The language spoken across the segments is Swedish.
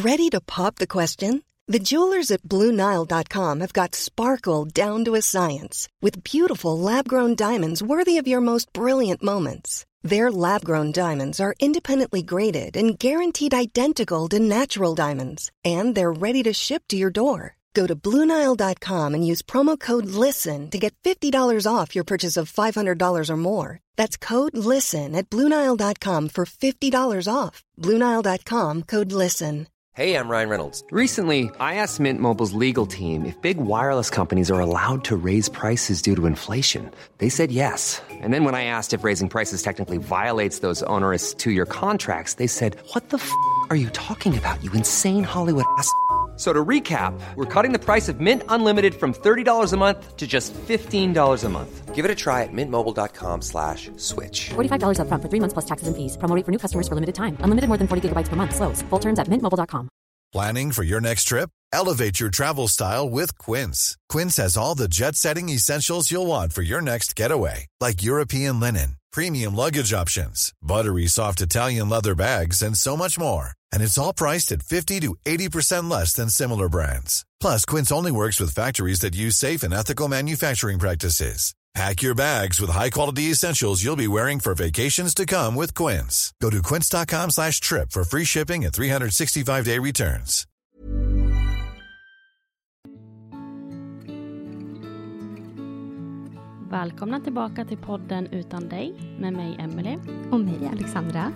Ready to pop the question? The jewelers at BlueNile.com have got sparkle down to a science with beautiful lab-grown diamonds worthy of your most brilliant moments. Their lab-grown diamonds are independently graded and guaranteed identical to natural diamonds, and they're ready to ship to your door. Go to BlueNile.com and use promo code LISTEN to get $50 off your purchase of $500 or more. That's code LISTEN at BlueNile.com for $50 off. BlueNile.com, code LISTEN. Hey, I'm Ryan Reynolds. Recently, I asked Mint Mobile's legal team if big wireless companies are allowed to raise prices due to inflation. They said yes. And then when I asked if raising prices technically violates those onerous two-year contracts, they said, "What the f*** are you talking about, you insane Hollywood ass?" So to recap, we're cutting the price of Mint Unlimited from $30 a month to just $15 a month. Give it a try at mintmobile.com/switch. $45 up front for 3 months plus taxes and fees. Promo rate for new customers for limited time. Unlimited more than 40 gigabytes per month. Slows full terms at mintmobile.com. Planning for your next trip? Elevate your travel style with Quince. Quince has all the jet-setting essentials you'll want for your next getaway, like European linen, premium luggage options, buttery soft Italian leather bags, and so much more. And it's all priced at 50 to 80% less than similar brands. Plus, Quince only works with factories that use safe and ethical manufacturing practices. Pack your bags with high-quality essentials you'll be wearing for vacations to come with Quince. Go to quince.com/trip for free shipping and 365-day returns. Välkomna tillbaka till podden Utan dig med mig Emily och mig Alexandra.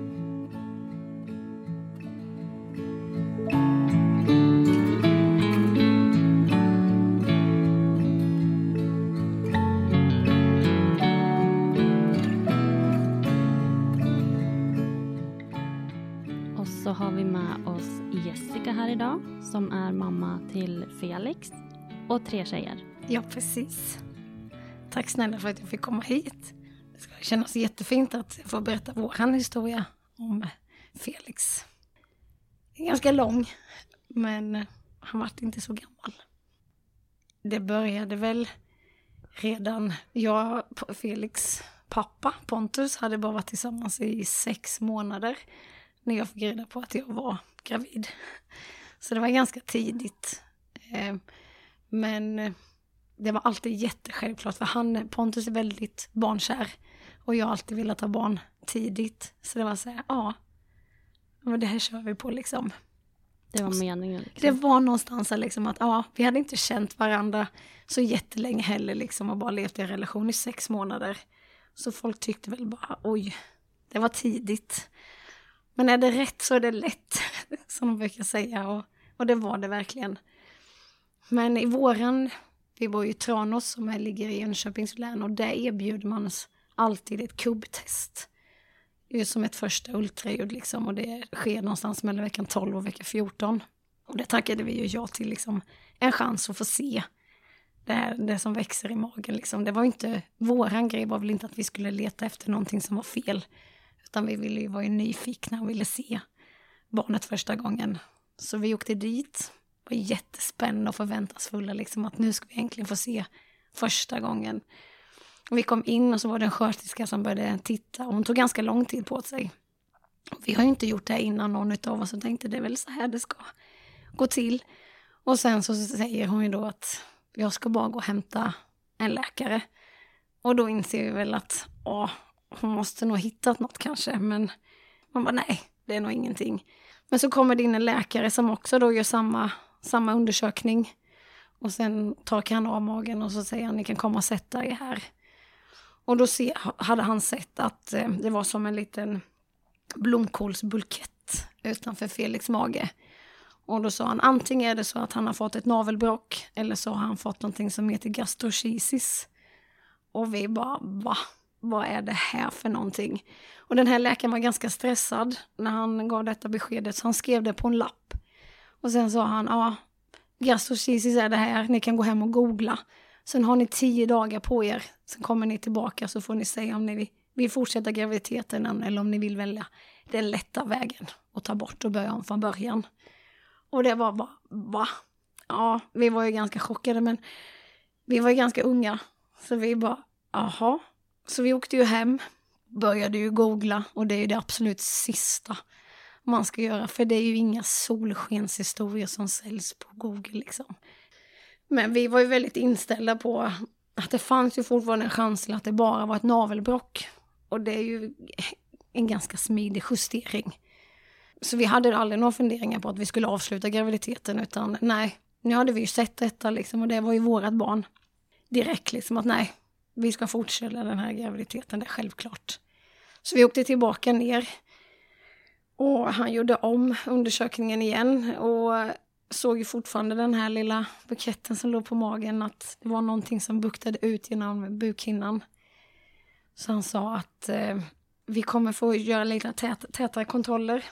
Och så har vi med oss Jessica här idag som är mamma till Felix och 3 tjejer. Ja, precis. Tack snälla för att jag fick komma hit. Det ska kännas jättefint att få berätta vår historia om Felix. Det är ganska lång, men han var inte så gammal. Det började väl redan, Felix pappa Pontus hade bara varit tillsammans i 6 månader när jag fick reda på att jag var gravid. Så det var ganska tidigt. Men det var alltid jättesjälvklart för Pontus är väldigt barnkär och jag har alltid velat ha barn tidigt. Så det var så här, ja, men det här kör vi på liksom. Det var meningen. Liksom. Det var någonstans liksom att vi hade inte känt varandra så jättelänge heller liksom och bara levt i en relation i 6 månader. Så folk tyckte väl bara, oj, det var tidigt. Men är det rätt så är det lätt, som de brukar säga. Och det var det verkligen. Men i våren, vi bor i Tranås som ligger i Jönköpings län och där erbjuder man alltid ett kubbtest. Det är som ett första ultraljud liksom och det sker någonstans mellan veckan 12 och vecka 14. Och det tackade vi ju ja till liksom en chans att få se det som växer i magen liksom. Det var inte, våran grej var väl inte att vi skulle leta efter någonting som var fel. Utan vi ville ju vara nyfikna och ville se barnet första gången. Så vi åkte dit. Det var jättespännande och förväntansfulla liksom att nu ska vi äntligen få se första gången. Och vi kom in och så var det en sköterska som började titta och hon tog ganska lång tid på sig. Vi har ju inte gjort det här innan någon av oss och tänkte det är väl så här det ska gå till. Och sen så säger hon ju då att jag ska bara gå och hämta en läkare. Och då inser vi väl att hon måste nog hittat något kanske. Men man bara nej, det är nog ingenting. Men så kommer det in en läkare som också då gör samma undersökning. Och sen torkar han av magen och så säger han ni kan komma och sätta er här. Och då hade han sett att det var som en liten blomkålsbulkett utanför Felix mage. Och då sa han antingen är det så att han har fått ett navelbråck eller så har han fått någonting som heter gastroschisis. Och vi bara, vad är det här för någonting? Och den här läkaren var ganska stressad när han gav detta beskedet så han skrev det på en lapp. Och sen sa han, gastroschisis är det här, ni kan gå hem och googla. Sen har ni 10 dagar på er, sen kommer ni tillbaka så får ni säga om ni vill fortsätta graviditeten eller om ni vill välja den lätta vägen och ta bort och börja om från början. Och det var bara, va? Ja, vi var ju ganska chockade men vi var ju ganska unga. Så vi bara, aha. Så vi åkte ju hem, började ju googla och det är ju det absolut sista man ska göra. För det är ju inga solskenshistorier som säljs på Google liksom. Men vi var ju väldigt inställda på att det fanns ju fortfarande en chans till att det bara var ett navelbråck. Och det är ju en ganska smidig justering. Så vi hade aldrig några funderingar på att vi skulle avsluta graviditeten, utan nej, nu hade vi ju sett detta liksom, och det var ju vårat barn direkt liksom, att nej, vi ska fortsätta den här graviditeten, det är självklart. Så vi åkte tillbaka ner och han gjorde om undersökningen igen och såg ju fortfarande den här lilla buketten som låg på magen, att det var någonting som buktade ut genom bukhinnan. Så han sa att vi kommer få göra lite tätare kontroller.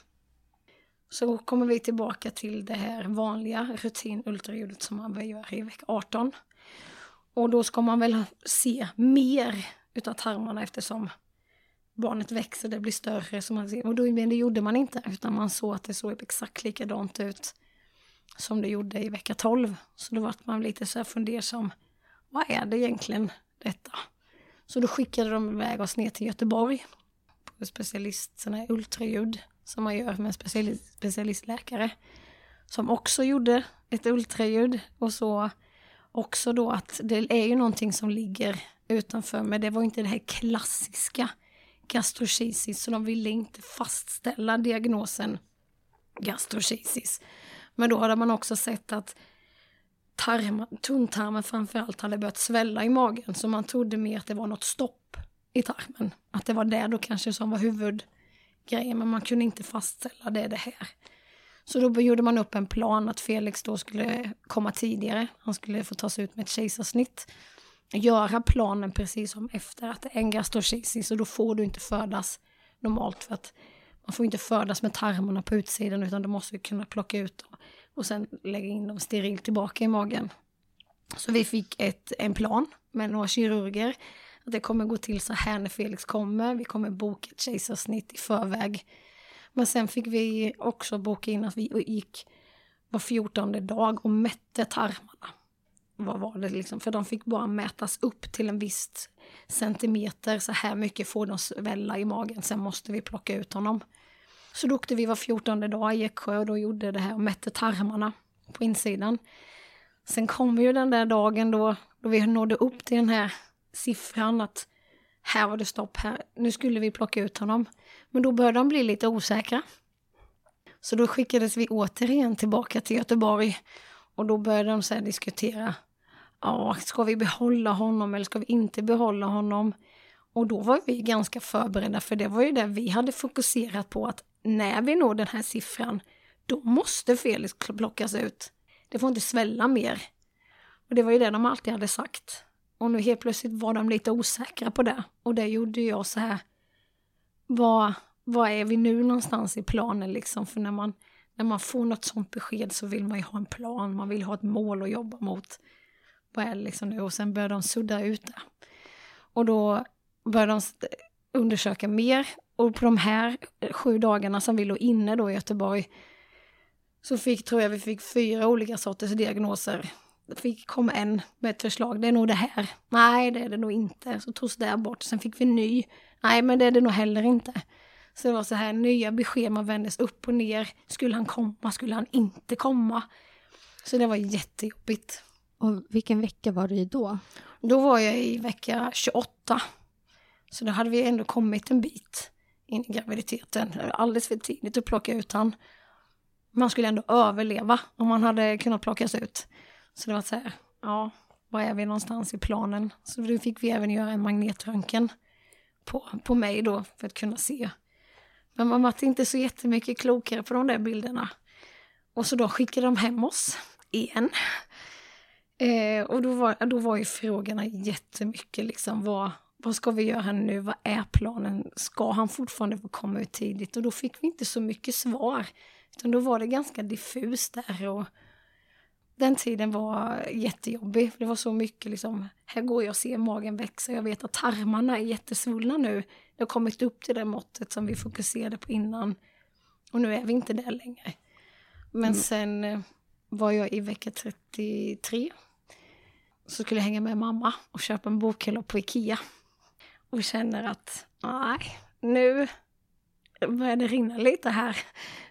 Så kommer vi tillbaka till det här vanliga rutinultraljudet som man gör i vecka 18. Och då ska man väl se mer utav tarmarna eftersom barnet växer, det blir större. Som man ser. Och men det gjorde man inte, utan man såg att det såg exakt likadant ut som det gjorde i vecka 12. Så då var man lite så här fundersam, vad är det egentligen detta? Så då skickade de iväg oss ner till Göteborg på specialist, sån här ultraljud som man gör med en specialistläkare som också gjorde ett ultraljud. Och så också då att det är ju någonting som ligger utanför, men det var inte det här klassiska gastroschisis, så de ville inte fastställa diagnosen gastroschisis. Men då hade man också sett att tunntarmen framförallt hade börjat svälla i magen, så man trodde mer att det var något stopp i tarmen. Att det var det då kanske som var huvudgrejen, men man kunde inte fastställa det här. Så då gjorde man upp en plan att Felix då skulle komma tidigare. Han skulle få tas ut med ett kejsarsnitt. Göra planen precis som efter att det är en gastroschisis, och då får du inte födas normalt, för att man får inte födas med tarmarna på utsidan, utan du måste kunna plocka ut dem och sen lägga in dem sterilt tillbaka i magen. Så vi fick en plan med några kirurger att det kommer gå till så här när Felix kommer. Vi kommer boka ett kejsarsnitt i förväg. Men sen fick vi också boka in att vi gick var 14:e dag och mätte tarmarna. Vad var det liksom? För de fick bara mätas upp till en viss centimeter. Så här mycket får de svälla i magen. Sen måste vi plocka ut honom. Så då åkte vi var 14:e dag i Eksjö och då gjorde det här och mätte tarmarna på insidan. Sen kom ju den där dagen då vi nådde upp till den här siffran att här var det stopp här. Nu skulle vi plocka ut honom. Men då började de bli lite osäkra. Så då skickades vi återigen tillbaka till Göteborg. Och då började de så här diskutera. Ja, ska vi behålla honom eller ska vi inte behålla honom? Och då var vi ganska förberedda, för det var ju det vi hade fokuserat på, att när vi når den här siffran, då måste Felix plockas ut. Det får inte svälla mer. Och det var ju det de alltid hade sagt. Och nu helt plötsligt var de lite osäkra på det. Och det gjorde jag så här. Vad är vi nu någonstans i planen liksom? För när man får något sånt besked så vill man ju ha en plan. Man vill ha ett mål att jobba mot. Vad är det liksom nu? Och sen började de sudda ut det. Och då började de undersöka mer. Och på de här 7 dagarna som vi låg inne då i Göteborg så tror jag vi fick 4 olika sorters diagnoser. Det kom en med ett förslag. Det är nog det här. Nej, det är det nog inte. Så togs det bort. Sen fick vi ny. Nej, men det är det nog heller inte. Så det var så här nya besked. Man vändes upp och ner. Skulle han komma? Skulle han inte komma? Så det var jättejobbigt. Och vilken vecka var du i då? Då var jag i vecka 28. Så då hade vi ändå kommit en bit in i graviditeten. Alldeles för tidigt att plocka ut han. Man skulle ändå överleva om man hade kunnat plockas ut. Så det var så här, ja, var är vi någonstans i planen? Så då fick vi även göra en magnetröntgen på mig då för att kunna se. Men man var inte så jättemycket klokare på de där bilderna. Och så då skickade de hem oss igen. Och då var ju frågorna jättemycket liksom, vad ska vi göra nu? Vad är planen? Ska han fortfarande få komma ut tidigt? Och då fick vi inte så mycket svar. Utan då var det ganska diffust där. Och den tiden var jättejobbig. För det var så mycket liksom, här går jag och ser magen växa. Jag vet att tarmarna är jättesvullna nu. Det har kommit upp till det måttet som vi fokuserade på innan. Och nu är vi inte där längre. Men sen var jag i vecka 33. Så skulle jag hänga med mamma och köpa en bokhylla på Ikea. Och känner att nej, nu börjar det rinna lite här.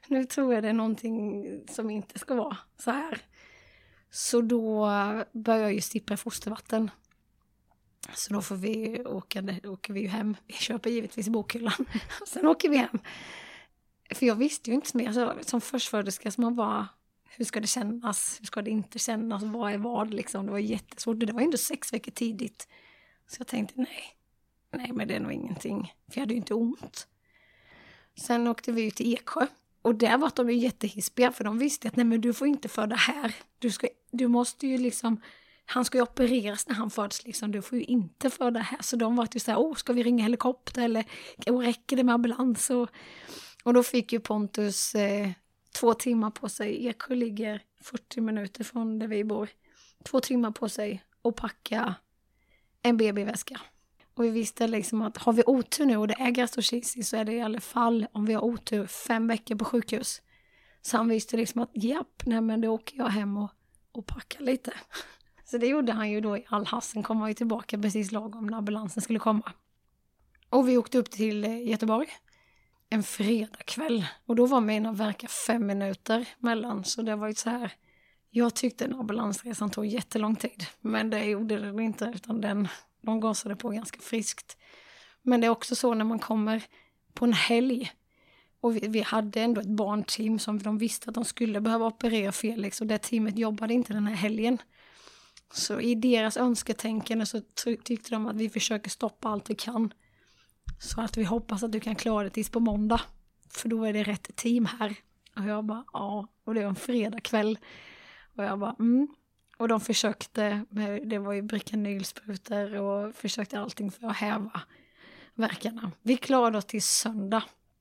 nu tror jag det är någonting som inte ska vara så här. Så då börjar jag ju sippa fostervatten. Så då åker vi ju hem. Vi köper givetvis bokhyllan. Sen åker vi hem. För jag visste ju inte mer. Så, som förstföderska som man bara, hur ska det kännas? Hur ska det inte kännas? Vad är vad liksom? Det var jättesvårt. Det var ändå 6 veckor tidigt. Så jag tänkte nej men det är nog ingenting. För jag hade ju inte ont. Sen åkte vi ut till Eksjö. Och där var de ju jättehispiga. För de visste att nej men du får inte föda här. Du måste ju liksom... Han ska ju opereras när han föds liksom. Du får ju inte föda här. Så de var ju så här, ska vi ringa helikopter? Eller räcker det med ambulans? Och då fick ju Pontus 2 timmar på sig. Eksjö ligger 40 minuter från där vi bor. 2 timmar på sig att packa en BB-väska. Och vi visste liksom att har vi otur nu och det är gastroschisis så är det i alla fall om vi har otur 5 veckor på sjukhus. Så han visste liksom att men då åker jag hem och packar lite. Så det gjorde han ju då i all hast. Sen kom han ju tillbaka precis lagom när ambulansen skulle komma. Och vi åkte upp till Göteborg en fredagkväll. Och då var mina verkar 5 minuter mellan. Så det var ju så här. Jag tyckte en ambulansresan tog jättelång tid. Men det gjorde det inte utan de gasade på ganska friskt. Men det är också så när man kommer på en helg. Och vi hade ändå ett barnteam som de visste att de skulle behöva operera Felix. Och det teamet jobbade inte den här helgen. Så i deras önsketänkande så tyckte de att vi försöker stoppa allt vi kan. Så att vi hoppas att du kan klara det tills på måndag. För då är det rätt team här. Och jag bara, ja. Och det var en fredagkväll. Och jag bara, Och de försökte, det var ju Bricanylsprutor och försökte allting för att häva verkarna. Vi klarade oss till söndag.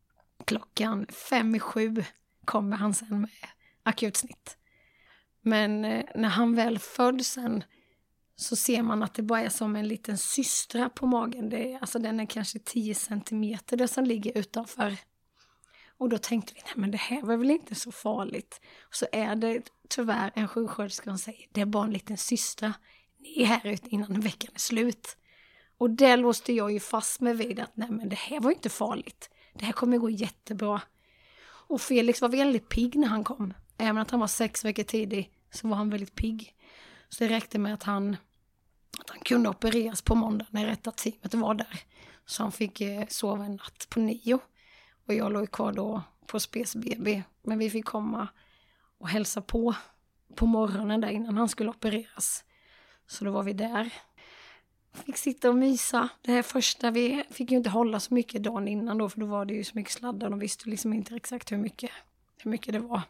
6:55 kommer han sen med akutsnitt. Men när han väl föds sen så ser man att det bara är som en liten systra på magen. Den är kanske 10 centimeter det som ligger utanför. Och då tänkte vi, nej men det här var väl inte så farligt. Och så är det tyvärr en sjuksköterska som säger, det är bara en liten systra. Ni är här ute innan veckan är slut. Och där låste jag ju fast mig vid att nej men det här var inte farligt. Det här kommer gå jättebra. Och Felix var väldigt pigg när han kom. Även att han var 6 veckor tidig så var han väldigt pigg. Så det räckte med att han kunde opereras på måndag när rätta teamet var där. Så han fick sova en natt på 9. Och jag låg kvar då på Spes BB. Men vi fick komma och hälsa på morgonen där innan han skulle opereras. Så då var vi där. Fick sitta och mysa. Det här första, vi fick ju inte hålla så mycket dagen innan då. För då var det ju så mycket sladdar. De visste liksom inte exakt hur mycket det var.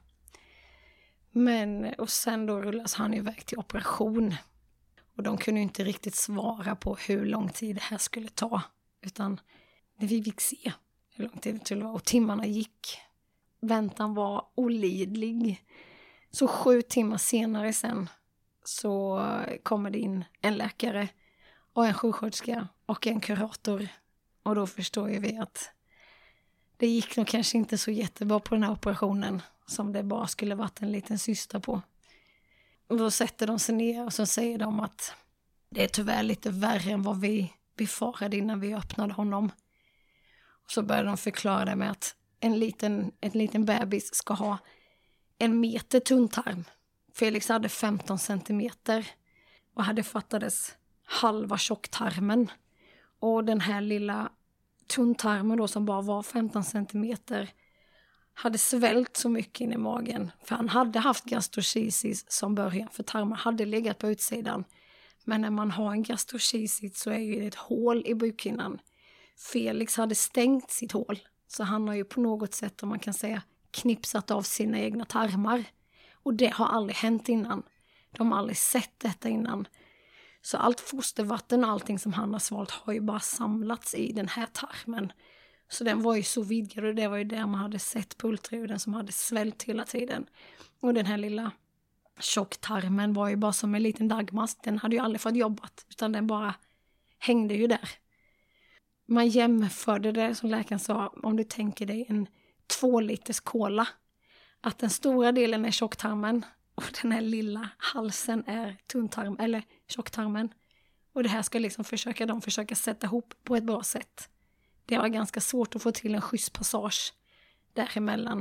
Och sen då rullas han iväg till operation. Och de kunde inte riktigt svara på hur lång tid det här skulle ta. Utan vi fick se hur lång tid det skulle vara. Och timmarna gick. Väntan var olidlig. Så 7 timmar senare sen så kommer det in en läkare och en sjuksköterska och en kurator. Och då förstår ju vi att det gick nog kanske inte så jättebra på den här operationen som det bara skulle varit en liten syster på. Och då sätter de sig ner och så säger de att det är tyvärr lite värre än vad vi befarade innan vi öppnade honom. Och så börjar de förklara det med att en liten bebis ska ha 1 meter tunntarm. Felix hade 15 centimeter och hade fattades halva tjocktarmen. Och den här lilla tunntarmen då som bara var 15 centimeter hade svällt så mycket in i magen. För han hade haft gastroschisis som början. För tarmen hade legat på utsidan. Men när man har en gastroschisis så är ju det ett hål i bukhinnan. Felix hade stängt sitt hål. Så han har ju på något sätt, om man kan säga, knipsat av sina egna tarmar. Och det har aldrig hänt innan. De har aldrig sett detta innan. Så allt fostervatten och allting som han har svalt har ju bara samlats i den här tarmen. Så den var ju så vidgad och det var ju där man hade sett på ultraljuden som hade svällt hela tiden. Och den här lilla tjocktarmen var ju bara som en liten dagmast. Den hade ju aldrig fått jobbat utan den bara hängde ju där. Man jämförde det som läkaren sa, om du tänker dig en 2 liters cola. Att den stora delen är tjocktarmen och den här lilla halsen är tunntarm eller tjocktarmen. Och det här ska liksom försöka sätta ihop på ett bra sätt. Det var ganska svårt att få till en schysst passage däremellan.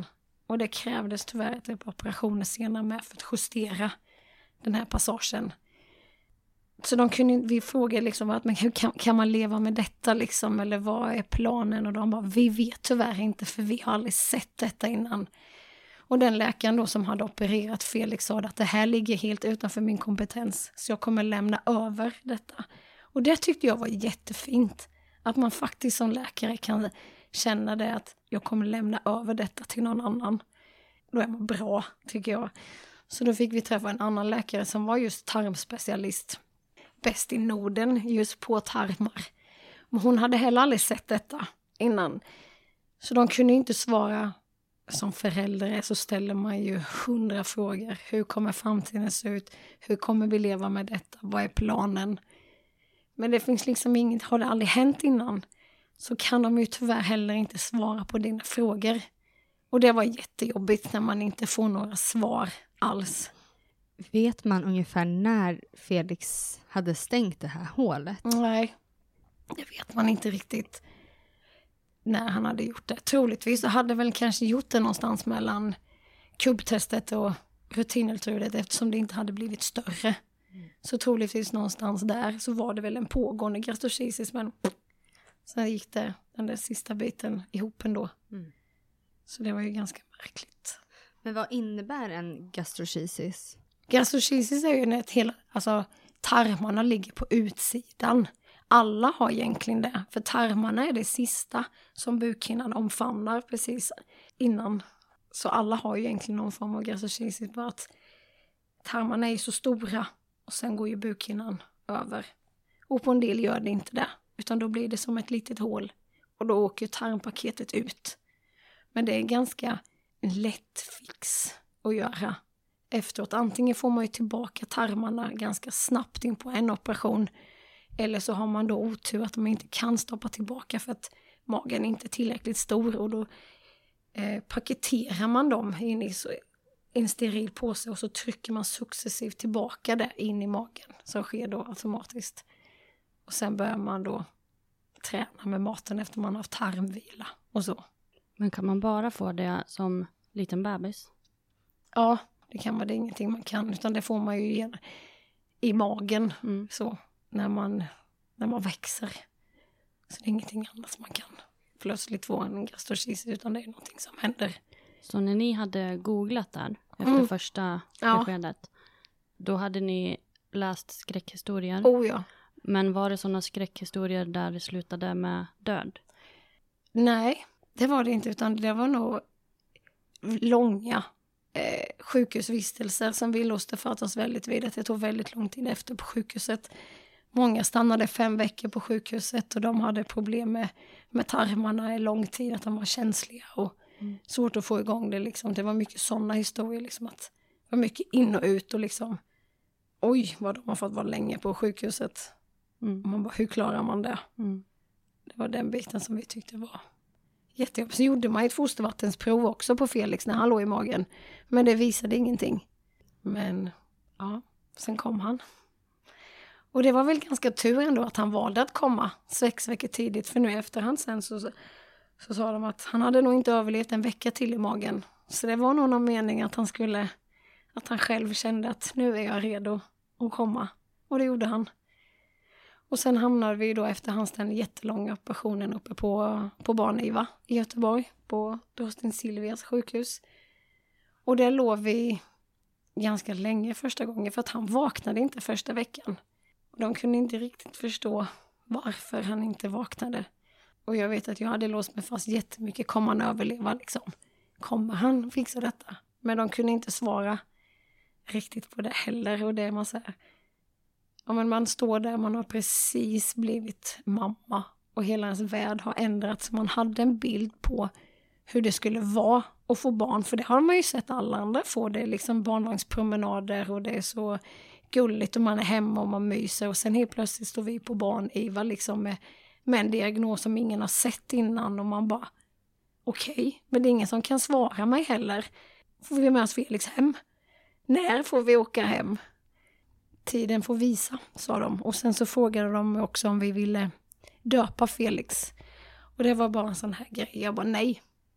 Och det krävdes tyvärr typ operationer senare med för att justera den här passagen. Så vi frågade liksom att men hur kan man leva med detta liksom, eller vad är planen? Och de bara, vi vet tyvärr inte för vi har aldrig sett detta innan. Och den läkaren då som hade opererat Felix sa att det här ligger helt utanför min kompetens, så jag kommer lämna över detta. Och det tyckte jag var jättefint, att man faktiskt som läkare kan känna det, att jag kommer lämna över detta till någon annan. Då är man bra, tycker jag. Så då fick vi träffa en annan läkare som var just tarmspecialist. Bäst i Norden just på tarmar. Men hon hade heller aldrig sett detta innan. Så de kunde inte svara. Som förälder så ställer man ju 100 frågor. Hur kommer framtiden se ut? Hur kommer vi leva med detta? Vad är planen? Men det finns liksom inget, har det aldrig hänt innan, så kan de ju tyvärr heller inte svara på dina frågor. Och det var jättejobbigt när man inte får några svar alls. Vet man ungefär när Felix hade stängt det här hålet? Nej, det vet man inte riktigt när han hade gjort det. Troligtvis så hade väl kanske gjort det någonstans mellan kubbtestet och rutinultraljudet, eftersom det inte hade blivit större. Så troligtvis någonstans där så var det väl en pågående gastroschisis, men sen gick det den där sista biten ihop ändå. Så det var ju ganska märkligt. Men vad innebär en gastroschisis? Gastroschisis är ju när tarmarna ligger på utsidan. Alla har egentligen det, för tarmarna är det sista som bukhinnan omfamnar precis innan. Så alla har ju egentligen någon form av gastroschisis, bara att tarmarna är så stora och sen går ju bukhinnan över. Och på en del gör det inte det, utan då blir det som ett litet hål och då åker tarmpaketet ut. Men det är ganska lätt fix att göra efteråt. Antingen får man ju tillbaka tarmarna ganska snabbt in på en operation, eller så har man då otur att man inte kan stoppa tillbaka för att magen inte är tillräckligt stor, och då paketerar man dem in i en steril påse och så trycker man successivt tillbaka det in i magen, som sker då automatiskt. Och sen börjar man då träna med maten efter man har haft tarmvila och så. Men kan man bara få det som liten bebis? Ja, det kan man. Det är ingenting man kan, utan det får man ju i magen så när man växer. Så det är ingenting annat man kan plötsligt få en gastroschisis, utan det är någonting som händer. Så när ni hade googlat där efter första beskedet, då hade ni läst skräckhistorier? Oh ja. Men var det sådana skräckhistorier där det slutade med död? Nej, det var det inte, utan det var nog långa sjukhusvistelser som vi låste för oss väldigt vid. Det tog väldigt lång tid efter på sjukhuset. Många stannade 5 veckor på sjukhuset och de hade problem med tarmarna i lång tid, att de var känsliga och svårt att få igång det. Liksom. Det var mycket sådana historier, liksom, att det var mycket in och ut och liksom, oj vad de har fått vara länge på sjukhuset. Och man bara, hur klarar man det? Det var den biten som vi tyckte var jättejobbigt. Så gjorde man ett fostervattensprov också på Felix när han låg i magen. Men det visade ingenting. Men ja, sen kom han. Och det var väl ganska tur ändå att han valde att komma 6 veckor tidigt. För nu i efterhand sen så sa de att han hade nog inte överlevt en vecka till i magen. Så det var nog någon mening att han själv kände att nu är jag redo att komma. Och det gjorde han. Och sen hamnade vi då efter hans den jättelånga operationen uppe på Barn-IVA i Göteborg. På Drottning Silvias sjukhus. Och där låg vi ganska länge första gången, för att han vaknade inte första veckan. Och de kunde inte riktigt förstå varför han inte vaknade. Och jag vet att jag hade låst mig fast jättemycket. Kommer han överleva liksom? Kommer han fixa detta? Men de kunde inte svara riktigt på det heller. Och det är man så här, ja, men man står där, man har precis blivit mamma. Och hela ens värld har ändrats. Man hade en bild på hur det skulle vara att få barn. För det har man ju sett alla andra få. Det är liksom barnvagnspromenader och det är så gulligt och man är hemma och man myser. Och sen helt plötsligt står vi på Barn-IVA liksom med en diagnos som ingen har sett innan. Och man bara, okej, men det är ingen som kan svara mig heller. Får vi med oss Felix hem? När får vi åka hem? Tiden får visa, sa de. Och sen så frågade de också om vi ville döpa Felix. Och det var bara en sån här grej. Jag bara, nej.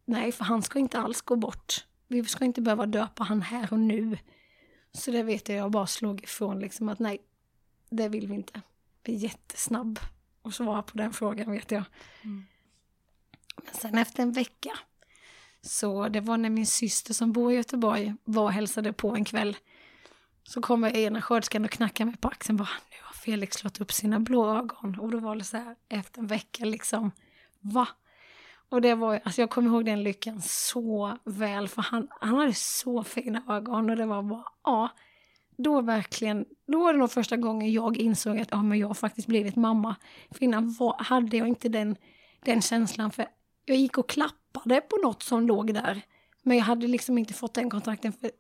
nej, för han ska inte alls gå bort. Vi ska inte behöva döpa han här och nu. Så det vet jag bara slog ifrån liksom att nej, det vill vi inte. Vi är jättesnabb och svara på den frågan, vet jag. Men sen efter en vecka, så det var när min syster som bor i Göteborg var och hälsade på en kväll. Så kommer ena sköterskan och knackar mig på axeln. Bara, nu har Felix slått upp sina blå ögon. Och då var det så här, efter en vecka liksom, va? Och det var, alltså jag kommer ihåg den lyckan så väl. För han hade så fina ögon. Och det var bara, ja. Då var det nog första gången jag insåg att men jag har faktiskt blivit mamma. För innan hade jag inte den känslan. För jag gick och klappade på något som låg där. Men jag hade liksom inte fått den kontakten. För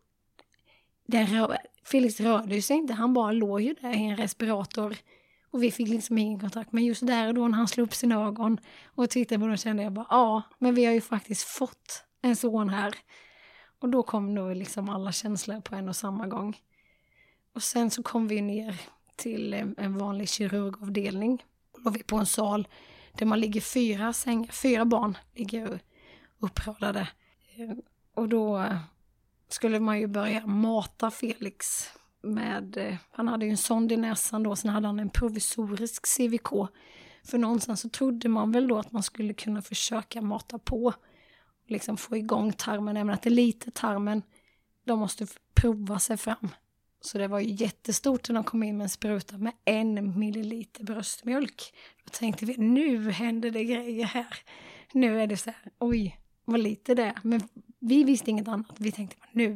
Felix rörde sig inte. Han bara låg ju där i en respirator. Och vi fick liksom ingen kontakt. Men just där och då när han slog upp sina ögon och tittade på dem, kände jag bara, ja, men vi har ju faktiskt fått en son här. Och då kom nog liksom alla känslor på en och samma gång. Och sen så kom vi ner till en vanlig kirurgavdelning. Då var vi på en sal där man ligger 4 sängar. 4 barn ligger uppradade. Och då skulle man ju börja mata Felix med, han hade ju en sond i näsan då, sen hade han en provisorisk CVK. För någonstans så trodde man väl då att man skulle kunna försöka mata på, liksom få igång tarmen, även att det är lite tarmen, de måste prova sig fram. Så det var ju jättestort när de kom in med en spruta med 1 milliliter bröstmjölk. Då tänkte vi, nu händer det grejer här. Nu är det så här, oj, vad lite det är. Men vi visste inget annat. Vi tänkte, nu,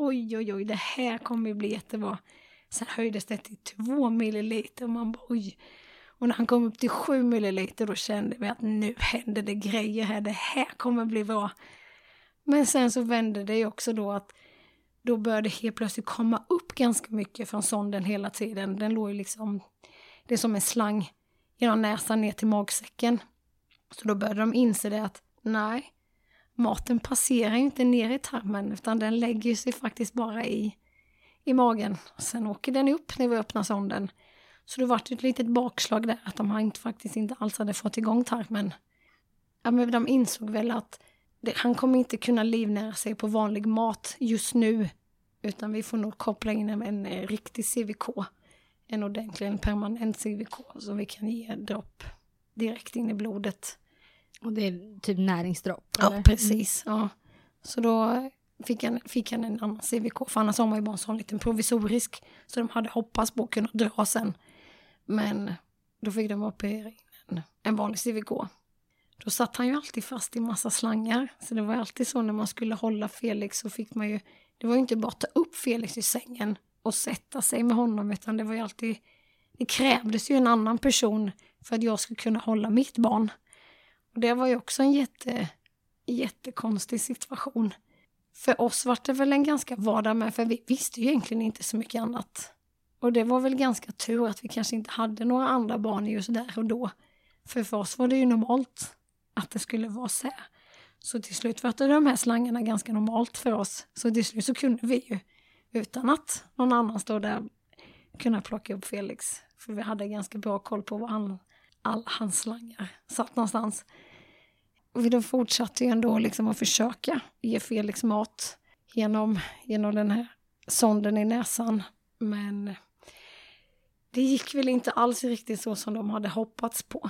oj, det här kommer ju bli jättebra. Sen höjdes det till 2 milliliter och man bara, oj. Och när han kom upp till 7 milliliter då kände vi att nu händer det grejer här. Det här kommer bli bra. Men sen så vände det ju också då att då började helt plötsligt komma upp ganska mycket från sonden hela tiden. Den låg ju liksom, det är som en slang genom näsan ner till magsäcken. Så då började de inse det att nej, maten passerar ju inte ner i tarmen utan den lägger sig faktiskt bara i magen. Sen åker den upp när vi öppnar sonden. Så det var ett litet bakslag där att de faktiskt inte alls hade fått igång tarmen. Ja, men de insåg väl att han kommer inte kunna livnära sig på vanlig mat just nu. Utan vi får nog koppla in en riktig CVK. En ordentlig, en permanent CVK. Som vi kan ge dropp direkt in i blodet. Och det är typ näringsdropp? Ja, eller? Precis. Ja. Så då fick han en annan CVK. För annars har man ju bara en sån liten provisorisk. Så de hade hoppats på att kunna dra sen. Men då fick de operera in en vanlig CVK. Då satt han ju alltid fast i massa slangar. Så det var alltid så när man skulle hålla Felix så fick man ju, det var ju inte bara att ta upp Felix i sängen och sätta sig med honom, utan det var ju alltid, det krävdes ju en annan person för att jag skulle kunna hålla mitt barn. Och det var ju också en jättekonstig situation. För oss var det väl en ganska vardag med, för vi visste ju egentligen inte så mycket annat. Och det var väl ganska tur att vi kanske inte hade några andra barn just där och då. För oss var det ju normalt att det skulle vara så här. Så till slut var de här slangarna ganska normalt för oss. Så till slut så kunde vi ju, utan att någon annan stod där, kunna plocka upp Felix. För vi hade ganska bra koll på var alla hans slangar satt någonstans. Och vi fortsatte ju ändå liksom att försöka ge Felix mat genom den här sonden i näsan. Men det gick väl inte alls riktigt så som de hade hoppats på.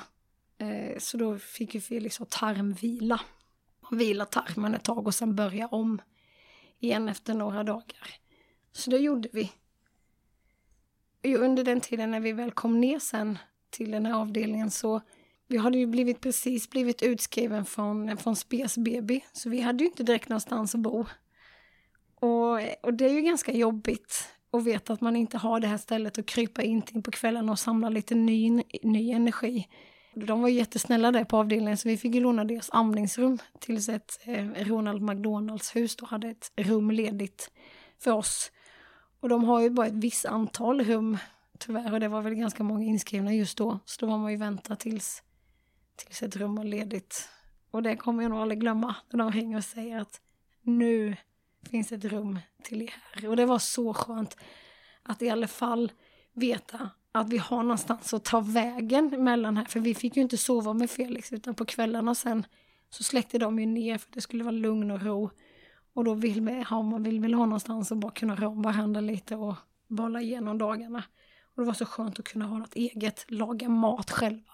Så då fick ju Felix ha tarmvila. Vila tarmen ett tag och sen börja om igen efter några dagar. Så det gjorde vi. Under den tiden när vi väl kom ner sen till den här avdelningen så vi hade ju precis blivit utskriven från Spes BB. Så vi hade ju inte direkt någonstans att bo. Och det är ju ganska jobbigt att veta att man inte har det här stället att krypa in till på kvällen och samla lite ny energi. De var jättesnälla där på avdelningen så vi fick ju låna deras amningsrum tills ett Ronald McDonalds hus då hade ett rum ledigt för oss. Och de har ju bara ett visst antal rum tyvärr och det var väl ganska många inskrivna just då. Så då var man ju vänta tills ett rum var ledigt. Och det kommer jag nog aldrig glömma när de ringer och säger att nu finns ett rum till er här. Och det var så skönt att i alla fall veta att vi har någonstans att ta vägen mellan här. För vi fick ju inte sova med Felix utan på kvällarna sen så släckte de ju ner för det skulle vara lugn och ro. Och då vill man vill ha någonstans och bara kunna röra varandra lite och bolla igenom dagarna. Och det var så skönt att kunna ha något eget, laga mat själva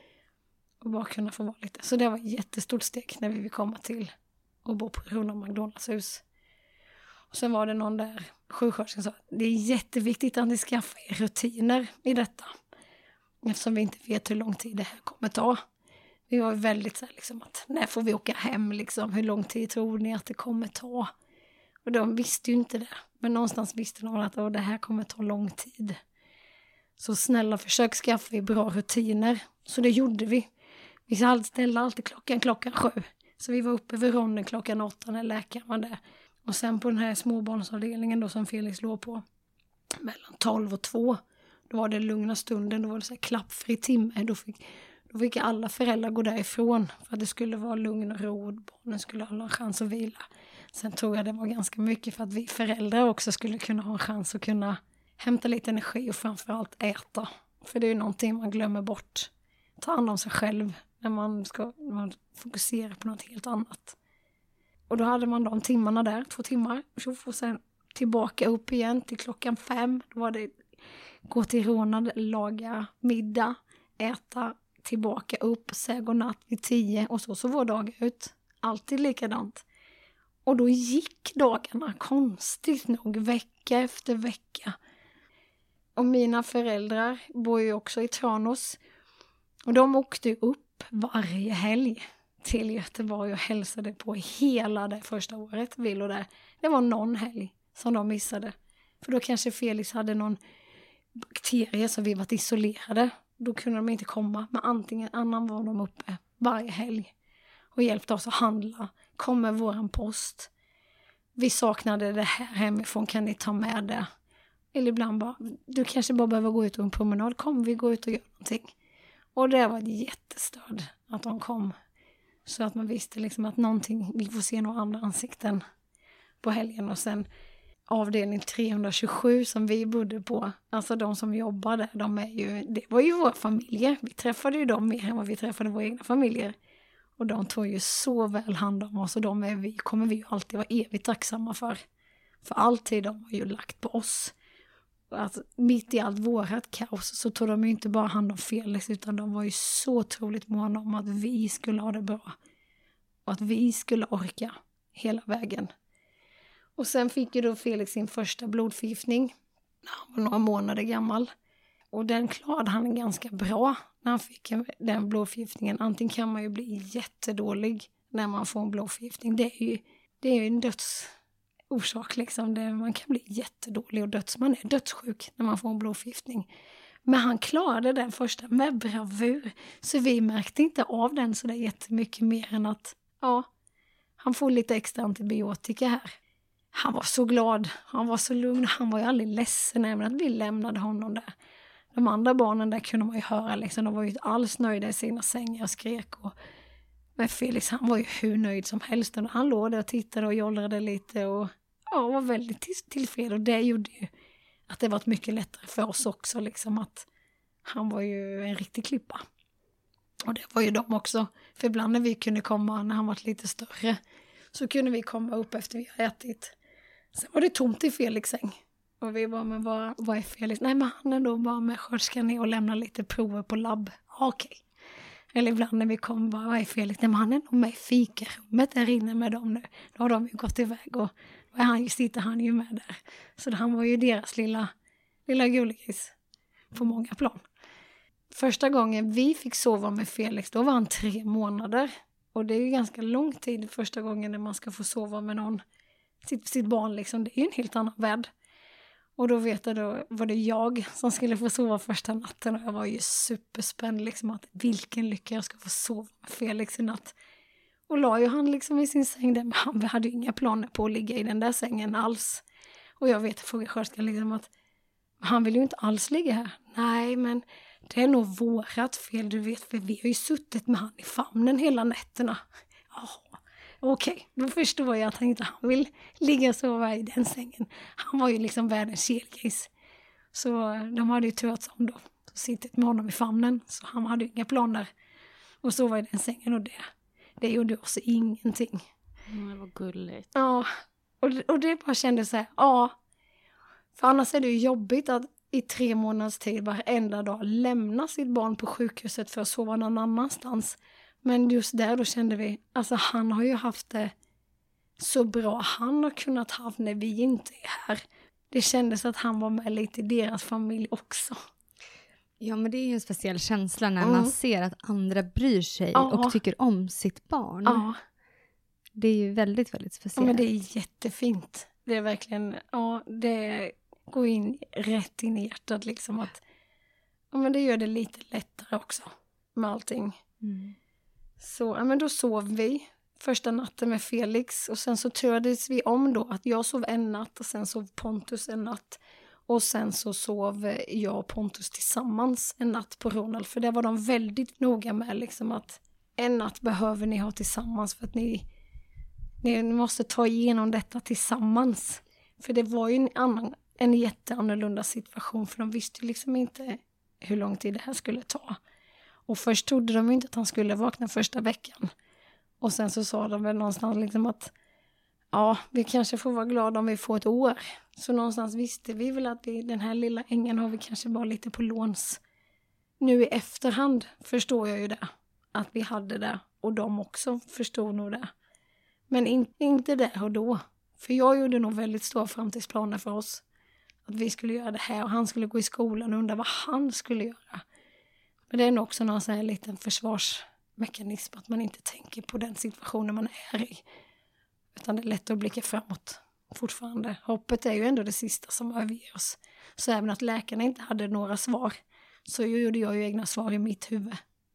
och bara kunna få vara lite. Så det var ett jättestort steg när vi fick komma till och bo på Ronald McDonalds hus. Och sen var det någon där sjuksköterskan som sa det är jätteviktigt att ni skaffar er rutiner i detta. Eftersom vi inte vet hur lång tid det här kommer ta. Vi var väldigt så här liksom att när får vi åka hem liksom, hur lång tid tror ni att det kommer ta? Och de visste ju inte det. Men någonstans visste de att det här kommer ta lång tid. Så snälla försök skaffa er bra rutiner. Så det gjorde vi. Vi ställde alltid klockan 7. Så vi var uppe vid ronden klockan 8 när läkaren var där. Och sen på den här småbarnsavdelningen då som Felix låg på mellan 12 och 2. Då var det lugna stunden, då var det så här klappfri timme. Då fick alla föräldrar gå därifrån för att det skulle vara lugn och ro och barnen skulle ha en chans att vila. Sen tror jag det var ganska mycket för att vi föräldrar också skulle kunna ha en chans att kunna hämta lite energi och framförallt äta. För det är ju någonting man glömmer bort. Ta hand om sig själv när man fokuserar på något helt annat. Och då hade man de timmarna där, 2 timmar. Och sen tillbaka upp igen till klockan 5. Då var det gå till Ronald, laga middag, äta, tillbaka upp, säga godnatt vid 10 och så var dag ut. Alltid likadant. Och då gick dagarna konstigt nog vecka efter vecka. Och mina föräldrar bor ju också i Tranås. Och de åkte upp varje helg till Göteborg och hälsade på hela det första året. Det var någon helg som de missade. För då kanske Felix hade någon bakterie som vi varit isolerade. Då kunde de inte komma. Men annan var de uppe varje helg. Och hjälpte oss att handla. Kom med våran post. Vi saknade det här hemifrån. Kan ni ta med det? Eller ibland bara. Du kanske bara behöver gå ut och en promenad. Kom vi gå ut och göra någonting. Och det var ett jättestöd att de kom. Så att man visste liksom att någonting. Vi får se några andra ansikten på helgen. Och sen avdelning 327 som vi bodde på. Alltså de som jobbade. Det var ju våra familjer. Vi träffade ju dem mer än vad vi träffade våra egna familjer. Och de tog ju så väl hand om oss. Och kommer vi ju alltid vara evigt tacksamma för. För alltid de har ju lagt på oss. Alltså, mitt i allt vårat kaos så tog de ju inte bara hand om Felix. Utan de var ju så otroligt måna om att vi skulle ha det bra. Och att vi skulle orka hela vägen. Och sen fick ju då Felix sin första blodförgiftning. Han var några månader gammal. Och den klarade han ganska bra när han fick den blodförgiftningen. Antingen kan man ju bli jättedålig när man får en blodförgiftning. Det är ju en dödsorsak liksom. Man kan bli jättedålig och man är dödssjuk när man får en blodförgiftning. Men han klarade den första med bravur. Så vi märkte inte av den så där jättemycket mer än att han får lite extra antibiotika här. Han var så glad, han var så lugn, han var ju aldrig ledsen även att vi lämnade honom där. De andra barnen där kunde man ju höra liksom, de var ju inte alls nöjda i sina sängar och skrek. Men Felix han var ju hur nöjd som helst. Han låg där och tittade och jollrade lite och var väldigt tillfreds. Och det gjorde ju att det var mycket lättare för oss också liksom att han var ju en riktig klippa. Och det var ju de också, för ibland när vi kunde komma när han var lite större så kunde vi komma upp efter vi hade ätit. Sen var det tomt i Felix säng. Och vi bara, men vad är Felix? Nej, men han är då bara med sköterskan ner och lämnar lite prover på labb. Okej. Eller ibland när vi kom bara, vad är Felix? Nej, men han är nog med i fikarummet där inne med dem nu. Då har de ju gått iväg och sitter han ju med där. Så han var ju deras lilla gulligris på många plan. Första gången vi fick sova med Felix, då var han 3 månader. Och det är ju ganska lång tid första gången när man ska få sova med någon, sitt barn liksom. Det är ju en helt annan värld. Och då var det jag som skulle få sova första natten. Och jag var ju superspänd liksom att vilken lycka jag ska få sova med Felix i natt. Och la ju han liksom i sin säng där. Men han hade ju inga planer på att ligga i den där sängen alls. Och jag frågade sköterskan liksom att han vill ju inte alls ligga här. Nej, men det är nog vårat fel, du vet. För vi har ju suttit med han i famnen hela nätterna. Jaha. Okej, då förstår jag att han inte vill ligga och sova i den sängen. Han var ju liksom världens kelgris. Så de hade ju turats om då. Så sittit med honom i famnen. Så han hade ju inga planer att sova i den sängen. Och Det gjorde oss ingenting. Det var gulligt. Ja, och det bara kändes så här, ja. För annars är det ju jobbigt att i 3 månaders tid varenda dag lämna sitt barn på sjukhuset för att sova någon annanstans. Men just där då kände vi, alltså han har ju haft det så bra han har kunnat ha när vi inte är här. Det kändes att han var med lite i deras familj också. Ja, men det är ju en speciell känsla när man ser att andra bryr sig och tycker om sitt barn. Ja. Det är ju väldigt, väldigt speciellt. Ja, men det är jättefint. Det är verkligen, det går in rätt in i hjärtat liksom att, men det gör det lite lättare också med allting. Så, men då sov vi första natten med Felix och sen så turades vi om då att jag sov en natt och sen sov Pontus en natt. Och sen så sov jag och Pontus tillsammans en natt på Ronald. För det var de väldigt noga med liksom att en natt behöver ni ha tillsammans för att ni måste ta igenom detta tillsammans. För det var ju en jätteannorlunda situation för de visste liksom inte hur lång tid det här skulle ta. Och först trodde de inte att han skulle vakna första veckan. Och sen så sa de väl någonstans liksom att vi kanske får vara glada om vi får ett år. Så någonstans visste vi väl att den här lilla ängen har vi kanske bara lite på låns. Nu i efterhand förstår jag ju det. Att vi hade det. Och de också förstod nog det. Men inte där och då. För jag gjorde nog väldigt stora framtidsplaner för oss. Att vi skulle göra det här och han skulle gå i skolan och undra vad han skulle göra. Men det är nog också någon sån här liten försvarsmekanism. Att man inte tänker på den situationen man är i. Utan det är lätt att blicka framåt fortfarande. Hoppet är ju ändå det sista som överger oss. Så även att läkarna inte hade några svar så gjorde jag ju egna svar i mitt huvud.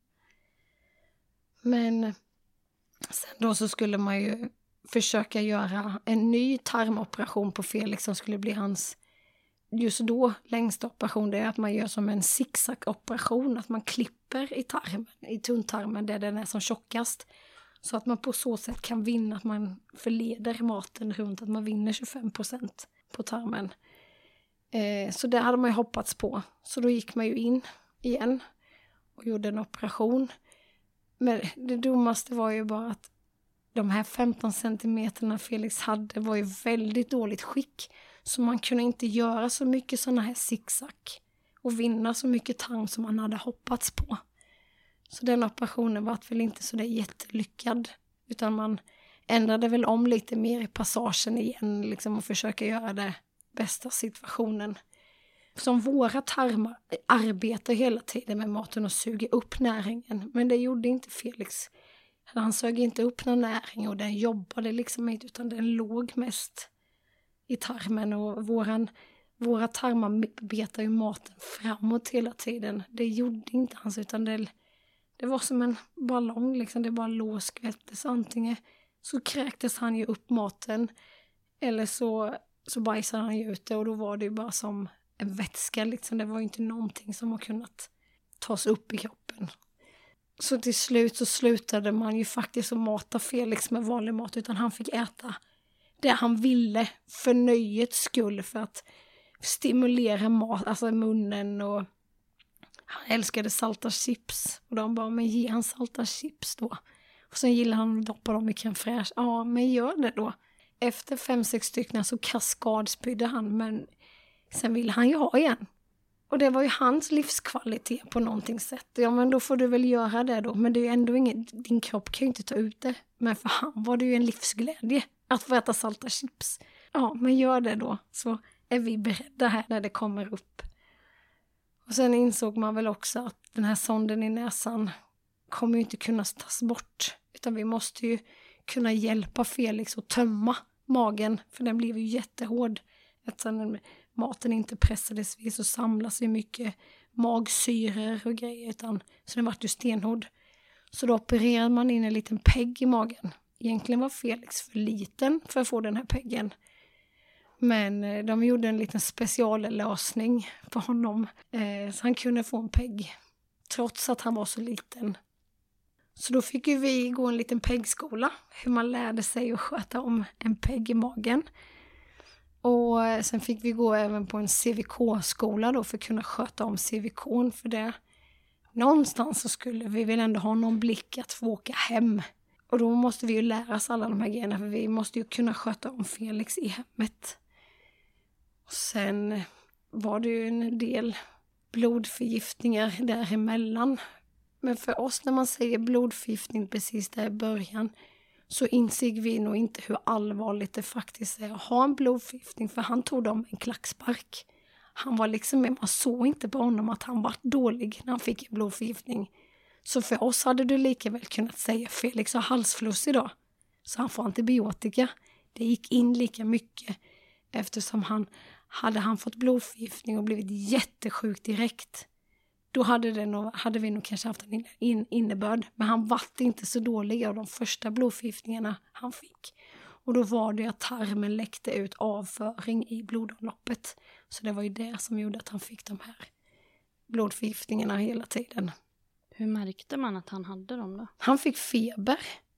Men sen då så skulle man ju försöka göra en ny tarmoperation på Felix som skulle bli hans just då längsta operation. Det är att man gör som en zigzag-operation. Att man klipper i tarmen, i tunntarmen där den är som tjockast. Så att man på så sätt kan vinna, att man förleder maten runt, att man vinner 25% på tarmen. Så det hade man ju hoppats på. Så då gick man ju in igen och gjorde en operation. Men det dummaste var ju bara att de här 15 centimeterna Felix hade var ju väldigt dåligt skick. Så man kunde inte göra så mycket sådana här zigzag och vinna så mycket tarm som man hade hoppats på. Så den operationen var väl inte så där jättelyckad. Utan man ändrade väl om lite mer i passagen igen liksom, och försöka göra det bästa situationen. Som våra tarmar arbetar hela tiden med maten och suger upp näringen. Men det gjorde inte Felix. Han sög inte upp någon näring och den jobbade liksom inte, utan den låg mest i tarmen. Och våra tarmar betar ju maten framåt hela tiden. Det gjorde inte hans, utan det var som en ballong liksom, det bara låg skvättes. Antingen så kräktes han ju upp maten eller så bajsade han ju ut det och då var det ju bara som en vätska liksom. Det var ju inte någonting som har kunnat tas upp i kroppen. Så till slut så slutade man ju faktiskt att mata Felix med vanlig mat, utan han fick äta det han ville för nöjets skull, för att stimulera mat, alltså munnen, och han älskade salta chips. Och de bara, men ge han salta chips då. Och sen gillar han att doppa dem i crème fraîche. Ja, men gör det då. Efter 5-6 stycken så kaskadspydde han, men sen ville han ju ha igen. Och det var ju hans livskvalitet på någonting sätt. Ja, men då får du väl göra det då. Men det är ju ändå din kropp kan ju inte ta ut det. Men för han var det ju en livsglädje att få äta salta chips. Ja, men gör det då. Så är vi beredda här när det kommer upp. Och sen insåg man väl också att den här sonden i näsan kommer ju inte kunna tas bort. Utan vi måste ju kunna hjälpa Felix att tömma magen. För den blev ju jättehård. Eftersom maten inte pressades vid så samlas ju mycket magsyror och grejer. Så den var ju stenhård. Så då opererade man in en liten pegg i magen. Egentligen var Felix för liten för att få den här peggen. Men de gjorde en liten speciallösning på honom. Så han kunde få en pegg. Trots att han var så liten. Så då fick ju vi gå en liten peggskola. Hur man lärde sig att sköta om en pegg i magen. Och sen fick vi gå även på en CVK-skola då för att kunna sköta om CVK:n. För det någonstans så skulle vi väl ändå ha någon blick att få åka hem. Och då måste vi ju lära oss alla de här grejerna, för vi måste ju kunna sköta om Felix i hemmet. Och sen var det ju en del blodförgiftningar däremellan. Men för oss, när man säger blodförgiftning precis där i början, så insåg vi nog inte hur allvarligt det faktiskt är att ha en blodförgiftning. För han tog dem en klackspark. Han var liksom, man såg inte på honom att han var dålig när han fick en blodförgiftning. Så för oss hade du lika väl kunnat säga Felix har halsfluss idag, så han får antibiotika. Det gick in lika mycket, eftersom hade han fått blodförgiftning och blivit jättesjuk direkt, då hade vi nog kanske haft en innebörd. Men han var inte så dålig av de första blodförgiftningarna han fick. Och då var det att tarmen läckte ut avföring i blodomloppet. Så det var ju det som gjorde att han fick de här blodförgiftningarna hela tiden. Hur märkte man att han hade dem då? Han fick feber.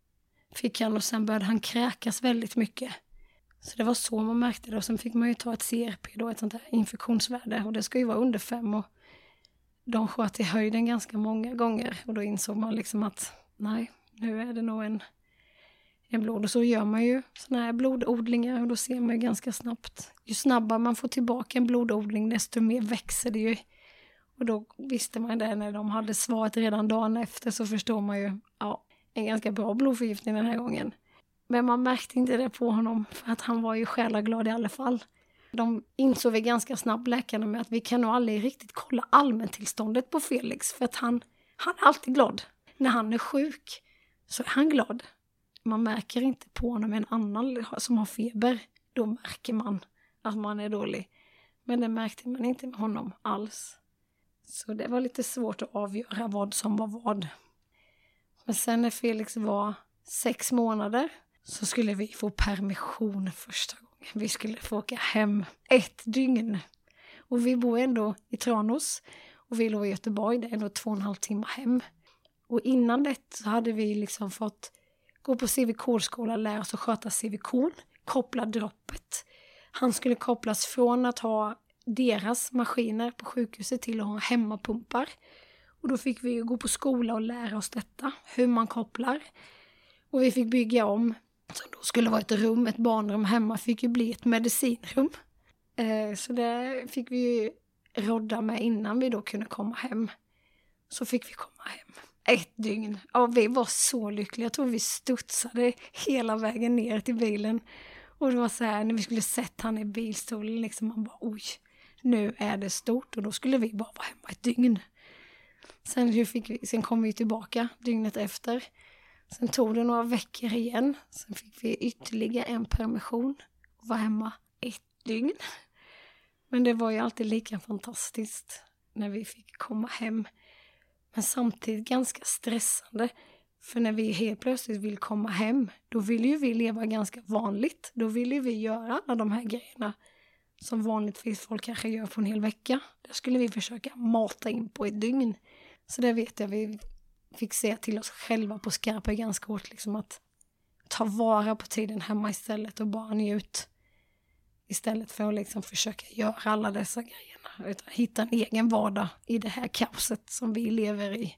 Och sen började han kräkas väldigt mycket. Så det var så man märkte det. Och sen fick man ju ta ett CRP då, ett sånt här infektionsvärde. Och det ska ju vara under 5. Och de sköt i höjden ganska många gånger. Och då insåg man liksom att nej, nu är det nog en blod. Och så gör man ju såna här blododlingar. Och då ser man ju ganska snabbt. Ju snabbare man får tillbaka en blododling, desto mer växer det ju. Och då visste man det när de hade svaret redan dagen efter, så förstår man ju, ja, en ganska bra blodförgiftning den här gången. Men man märkte inte det på honom, för att han var ju själaglad i alla fall. De insåg vi ganska snabbt, läkarna, med att vi kan nog aldrig riktigt kolla allmäntillståndet på Felix. För att han är alltid glad. När han är sjuk så är han glad. Man märker inte på honom en annan som har feber. Då märker man att man är dålig. Men det märkte man inte med honom alls. Så det var lite svårt att avgöra vad som var vad. Men sen när Felix var 6 månader så skulle vi få permission första gången. Vi skulle få åka hem 1 dygn. Och vi bor ändå i Tranås och vi låg i Göteborg. Det är ändå 2,5 timmar hem. Och innan det så hade vi liksom fått gå på CVK-skola, lära oss att sköta CVK, koppla droppet. Han skulle kopplas från att ha deras maskiner på sjukhuset till att ha hemmapumpar. Och då fick vi gå på skola och lära oss detta, hur man kopplar. Och vi fick bygga om. Så då skulle vara ett rum, ett barnrum hemma, fick ju bli ett medicinrum. Så det fick vi ju rodda med innan vi då kunde komma hem. Så fick vi komma hem 1 dygn. Ja, vi var så lyckliga. Jag tror vi studsade hela vägen ner till bilen. Och det var så här, när vi skulle sätta han i bilstolen, liksom, man bara, oj, nu är det stort. Och då skulle vi bara vara hemma 1 dygn. Sen kom vi tillbaka dygnet efter. Sen tog det några veckor igen. Sen fick vi ytterligare en permission och var hemma 1 dygn. Men det var ju alltid lika fantastiskt när vi fick komma hem. Men samtidigt ganska stressande. För när vi helt plötsligt vill komma hem, då vill ju vi leva ganska vanligt. Då vill ju vi göra alla de här grejerna som vanligtvis folk kanske gör på en hel vecka. Det skulle vi försöka mata in på 1 dygn. Så det vet jag, vi fick se till oss själva på skarpa ganska hårt, liksom, att ta vara på tiden hemma istället och bara njut. Istället för att liksom försöka göra alla dessa grejerna. Utan hitta en egen vardag i det här kaoset som vi lever i.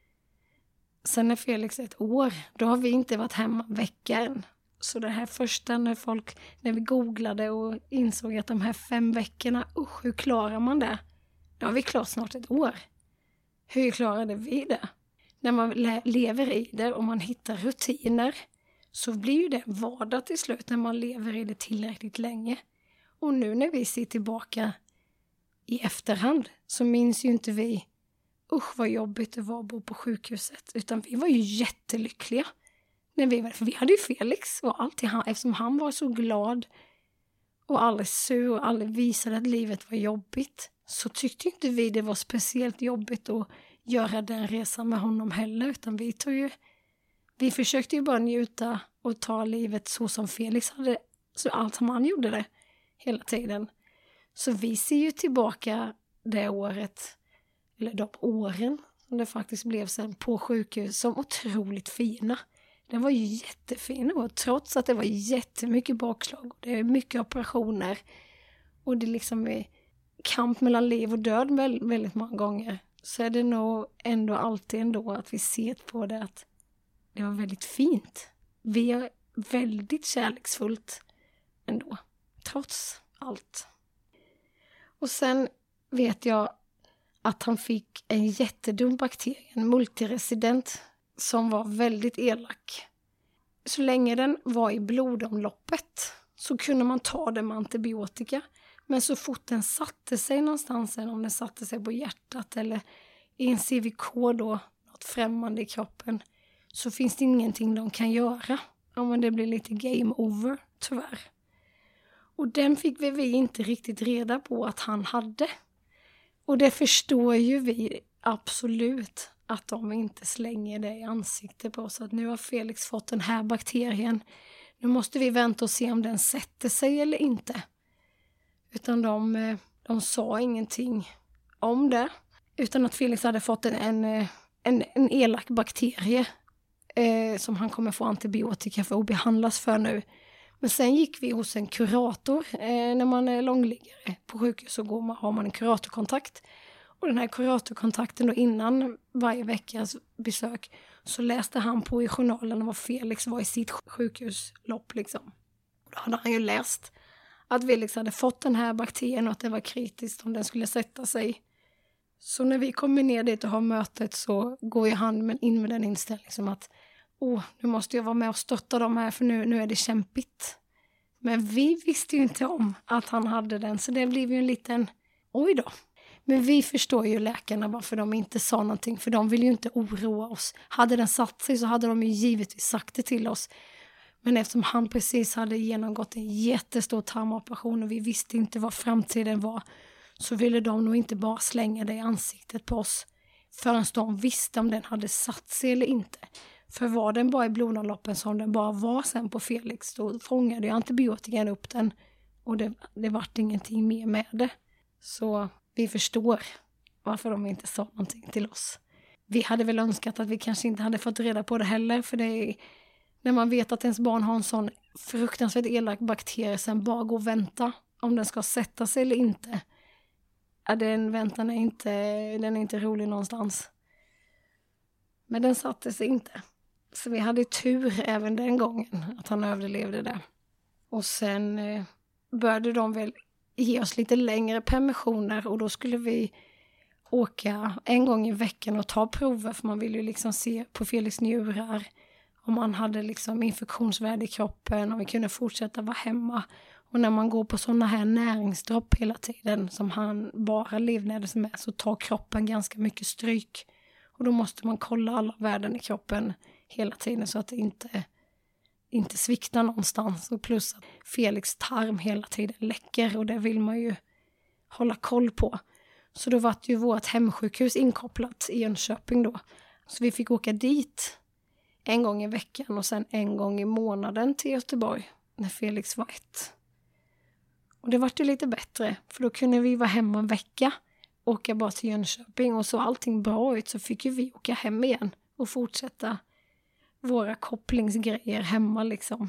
Sen är Felix 1 år, då har vi inte varit hemma en vecka än. Så det här första när vi googlade och insåg att de här 5 veckorna, hur klarar man det? Då har vi klarat snart 1 år. Hur klarade vi det? När man lever i det och man hittar rutiner, så blir ju det vardag till slut när man lever i det tillräckligt länge. Och nu när vi ser tillbaka i efterhand så minns ju inte vi, vad jobbigt det var att bo på sjukhuset. Utan vi var ju jättelyckliga. För vi hade ju Felix och alltid eftersom han var så glad och aldrig sur och aldrig visade att livet var jobbigt, så tyckte inte vi det var speciellt jobbigt att göra den resan med honom heller. Utan vi försökte ju bara njuta och ta livet så som Felix hade, så allt som han gjorde det hela tiden. Så vi ser ju tillbaka det året, eller de åren som det faktiskt blev sen på sjukhus, som otroligt fina. Det var ju jättefin, och trots att det var jättemycket bakslag och det är mycket operationer och det liksom är kamp mellan liv och död väldigt många gånger, så är det nog ändå alltid att vi ser på det att det var väldigt fint. Vi är väldigt kärleksfullt ändå, trots allt. Och sen vet jag att han fick en jättedum bakterie, en multiresident, som var väldigt elak. Så länge den var i blodomloppet så kunde man ta det med antibiotika. Men så fort den satte sig någonstans, eller om den satte sig på hjärtat eller i en CVK då, något främmande i kroppen, så finns det ingenting de kan göra. Ja, men det blir lite game over, tyvärr. Och den fick vi inte riktigt reda på att han hade. Och det förstår ju vi absolut, att de inte slänger det i ansiktet på oss. Att nu har Felix fått den här bakterien. Nu måste vi vänta och se om den sätter sig eller inte. Utan de sa ingenting om det. Utan att Felix hade fått en elak bakterie som han kommer få antibiotika för att behandlas för nu. Men sen gick vi hos en kurator. När man är långliggare på sjukhus så har man en kuratorkontakt. Och den här kuratorkontakten då, innan varje veckas besök, så läste han på i journalen vad Felix var i sitt sjukhuslopp liksom. Då hade han ju läst att Felix hade fått den här bakterien och att det var kritiskt om den skulle sätta sig. Så när vi kommer ner dit och har mötet så går ju han in med den inställningen som att nu måste jag vara med och stötta dem här för nu är det kämpigt. Men vi visste ju inte om att han hade den, så det blev ju en liten oj då. Men vi förstår ju läkarna varför de inte sa någonting, för de vill ju inte oroa oss. Hade den satt sig så hade de ju givetvis sagt det till oss. Men eftersom han precis hade genomgått en jättestor tarmoperation och vi visste inte vad framtiden var, så ville de nog inte bara slänga det i ansiktet på oss förrän de visste om den hade satt sig eller inte. För var den bara i blodomloppen som den bara var sen på Felix, då fångade ju antibiotikan upp den och det vart ingenting mer med det. Så vi förstår varför de inte sa någonting till oss. Vi hade väl önskat att vi kanske inte hade fått reda på det heller, för det är, när man vet att ens barn har en sån fruktansvärt elak bakterie, sen bara gå och vänta om den ska sätta sig eller inte. Den väntan är inte rolig någonstans. Men den satte sig inte. Så vi hade tur även den gången att han överlevde det. Och sen började de väl ge oss lite längre permissioner, och då skulle vi åka en gång i veckan och ta prover, för man ville ju liksom se på Felix njurar om han hade liksom infektionsvärde i kroppen, om vi kunde fortsätta vara hemma. Och när man går på sådana här näringsdropp hela tiden som han bara livnärdes med, så tar kroppen ganska mycket stryk. Och då måste man kolla alla värden i kroppen hela tiden så att det inte sviktar någonstans. Och plus att Felix tarm hela tiden läcker, och det vill man ju hålla koll på. Så då var ju vårt hemsjukhus inkopplat i Jönköping då. Så vi fick åka dit en gång i veckan och sen en gång i månaden till Göteborg när Felix var 1. Och det var ju lite bättre, för då kunde vi vara hemma en vecka, åka bara till Jönköping, och så allting bra ut så fick ju vi åka hem igen och fortsätta våra kopplingsgrejer hemma liksom.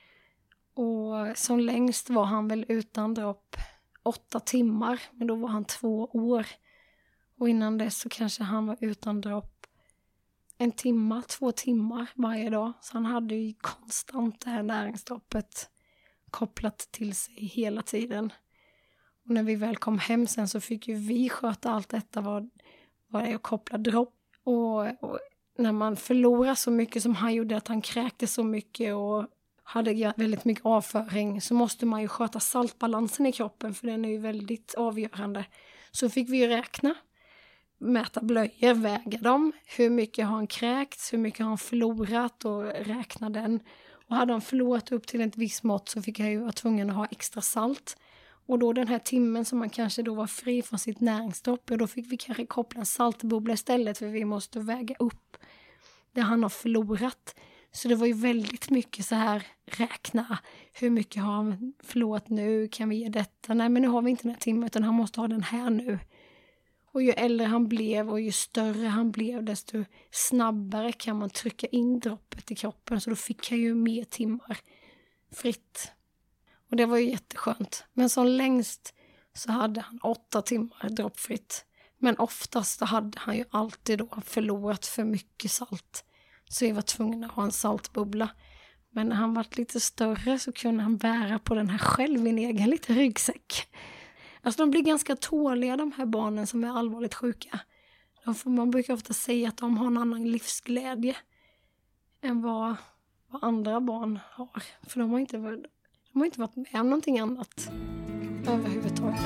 Och som längst var han väl utan dropp 8 timmar, men då var han 2 år. Och innan dess så kanske han var utan dropp 1 timme, 2 timmar varje dag. Så han hade ju konstant det här näringsdroppet kopplat till sig hela tiden. Och när vi väl kom hem sen så fick ju vi sköta allt detta, vad det är att koppla dropp. Och när man förlorar så mycket som han gjorde, att han kräkte så mycket och hade väldigt mycket avföring, så måste man ju sköta saltbalansen i kroppen, för den är ju väldigt avgörande. Så fick vi ju räkna, mäta blöjor, väga dem, hur mycket har han kräkts, hur mycket har han förlorat, och räkna den. Och hade han förlorat upp till ett visst mått så fick jag ju vara tvungen att ha extra salt. Och då den här timmen som man kanske då var fri från sitt näringsdropp, och då fick vi kanske koppla en saltbubbla istället, för vi måste väga upp det han har förlorat. Så det var ju väldigt mycket så här, räkna, hur mycket har han förlorat nu, kan vi ge detta? Nej, men nu har vi inte den här timmen, utan han måste ha den här nu. Och ju äldre han blev och ju större han blev, desto snabbare kan man trycka in droppet i kroppen. Så då fick han ju mer timmar fritt. Och det var ju jätteskönt. Men som längst så hade han 8 timmar droppfritt. Men oftast hade han ju alltid då förlorat för mycket salt. Så vi var tvungna att ha en saltbubbla. Men när han var lite större så kunde han bära på den här själv i en egen liten ryggsäck. Alltså de blir ganska tåliga, de här barnen som är allvarligt sjuka. Man brukar ofta säga att de har en annan livsglädje än vad andra barn har. För de har inte varit med om någonting annat överhuvudtaget.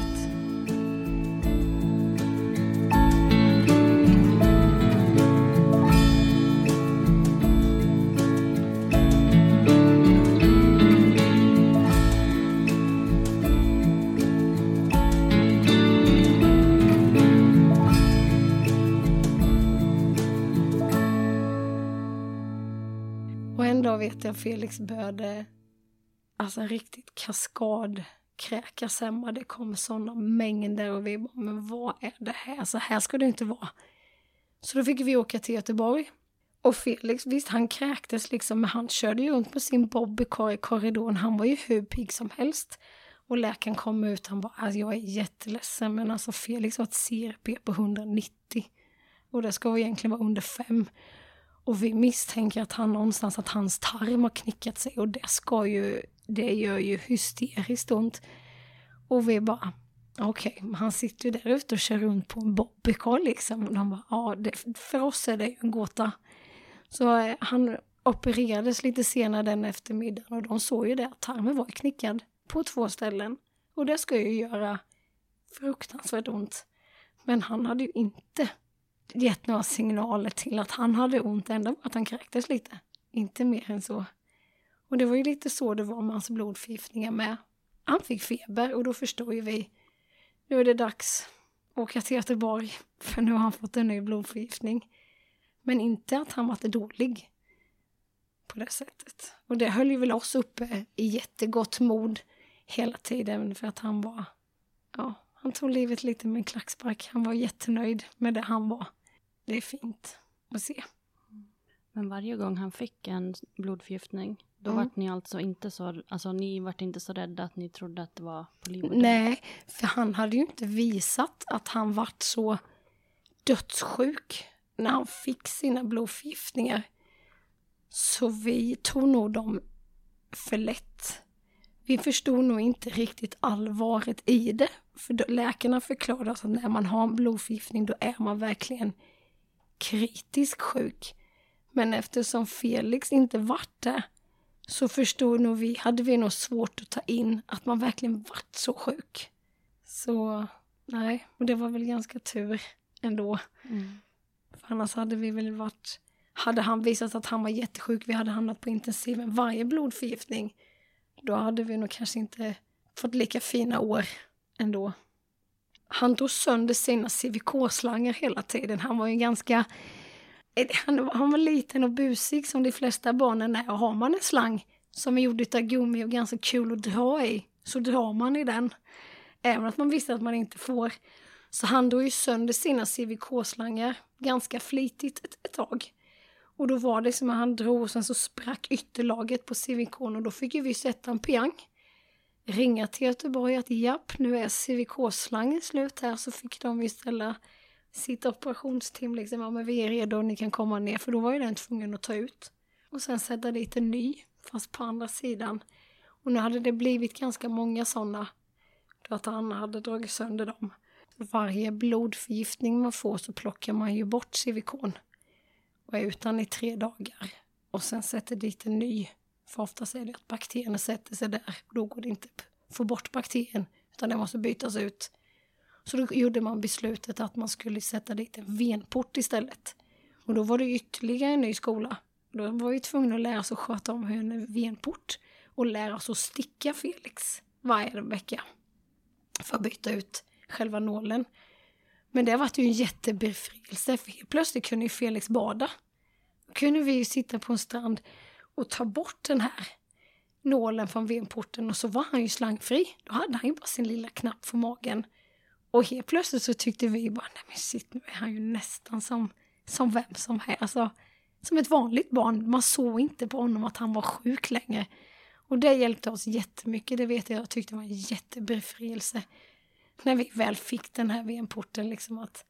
Vet jag Felix började en riktigt kaskadkräkas hemma. Det kom sådana mängder och vi bara, men vad är det här? Så här ska det inte vara. Så då fick vi åka till Göteborg. Och Felix, visst han kräktes liksom, men han körde ju runt på sin bobbycar i korridoren. Han var ju hur pigg som helst. Och läkaren kom ut, han bara, alltså, jag är jätteledsen, men alltså Felix har ett CRP på 190. Och det ska egentligen vara under 5. Och vi misstänker att att hans tarm har knickat sig. Och det gör ju hysteriskt ont. Och vi bara, okej, han sitter ju där ute och kör runt på en bobbycar liksom. Och de bara, för oss är det ju en gåta. Så han opererades lite senare den eftermiddagen. Och de såg ju det att tarmen var knickad på 2 ställen. Och det ska ju göra fruktansvärt ont. Men han hade ju inte gett några signaler till att han hade ont, ändå att han kräktes lite. Inte mer än så. Och det var ju lite så det var med hans blodförgiftningar med. Han fick feber och då förstår ju vi, nu är det dags att åka till Göteborg för nu har han fått en ny blodförgiftning. Men inte att han var dålig på det sättet. Och det höll ju väl oss uppe i jättegott mod hela tiden för att han var, han tog livet lite med en klackspark. Han var jättenöjd med det han var. Det är fint att se. Men varje gång han fick en blodförgiftning, då vart ni alltså inte så, ni vart inte så rädda att ni trodde att det var på liv och död? Nej, för han hade ju inte visat att han vart så dödssjuk när han fick sina blodförgiftningar. Så vi tog nog dem för lätt. Vi förstod nog inte riktigt allvaret i det. För läkarna förklarade oss att när man har en blodförgiftning då är man verkligen kritiskt sjuk. Men eftersom Felix inte vart det så förstod nog hade vi nog svårt att ta in att man verkligen vart så sjuk. Så nej, och det var väl ganska tur ändå. För annars hade vi väl hade han visat att han var jättesjuk, vi hade hamnat på intensiven varje blodförgiftning. Då hade vi nog kanske inte fått lika fina år ändå. Han tog sönder sina CVK-slangar hela tiden. Han var ju han var liten och busig som de flesta barnen är. Och har man en slang som är gjord av gummi och ganska kul att dra i, så drar man i den. Även att man visste att man inte får. Så han tog ju sönder sina CVK-slangar ganska flitigt ett tag. Och då var det som att han drog och sen så sprack ytterlaget på CVK:n och då fick ju vi sätta en pjang. Ringa till Göteborg att nu är CVK-slangen slut här, så fick de istället sitt operationsteam liksom, men vi är redo och ni kan komma ner, för då var ju den tvungen att ta ut. Och sen sätta dit en ny, fast på andra sidan. Och nu hade det blivit ganska många sådana, då att han hade dragit sönder dem. Varje blodförgiftning man får så plockar man ju bort CVK:n. Och är utan i 3 dagar. Och sen sätter dit en ny. För oftast är det att bakterierna sätter sig där. Och då går det inte att få bort bakterien. Utan det måste bytas ut. Så då gjorde man beslutet att man skulle sätta dit en venport istället. Och då var det ytterligare en ny skola. Då var vi tvungna att lära oss att sköta om hur en venport. Och lära oss att sticka Felix varje vecka. För att byta ut själva nålen. Men det var ju en jättebefrielse, för helt plötsligt kunde ju Felix bada. Då kunde vi ju sitta på en strand och ta bort den här nålen från venporten och så var han ju slangfri. Då hade han ju bara sin lilla knapp för magen. Och helt plötsligt så tyckte vi bara, nej men shit, nu är han ju nästan som vem som helst. Alltså, som ett vanligt barn. Man såg inte på honom att han var sjuk längre. Och det hjälpte oss jättemycket, det vet jag tyckte var en jättebefrielse. När vi väl fick den här venporten liksom, att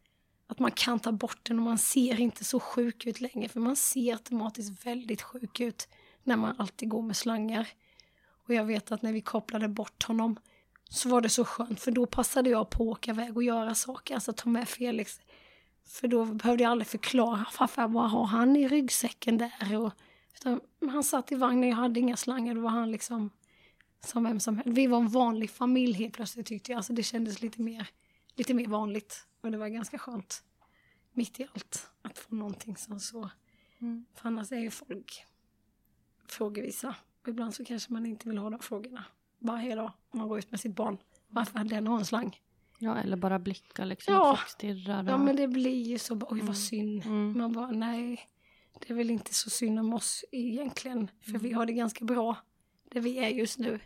att man kan ta bort den och man ser inte så sjuk ut längre. För man ser automatiskt väldigt sjuk ut när man alltid går med slangar. Och jag vet att när vi kopplade bort honom så var det så skönt. För då passade jag på att åka iväg och göra saker. Alltså ta med Felix. För då behövde jag aldrig förklara varför vad har han i ryggsäcken där. Utan han satt i vagnen, jag hade inga slangar. Då var han liksom som vem som helst. Vi var en vanlig familj helt plötsligt tyckte jag. Alltså det kändes lite mer vanligt. Och det var ganska skönt. Mitt i allt. Att få någonting som så. För annars är ju folk frågevisa. Och ibland så kanske man inte vill ha de frågorna. Varje dag man går ut med sitt barn. Varför hade den en slang? Ja, eller bara blicka liksom. Ja, stirrar. Men det blir ju så. Oj, vad synd. Man bara, nej. Det är väl inte så synd om oss egentligen. För vi har det ganska bra. Där vi är just nu.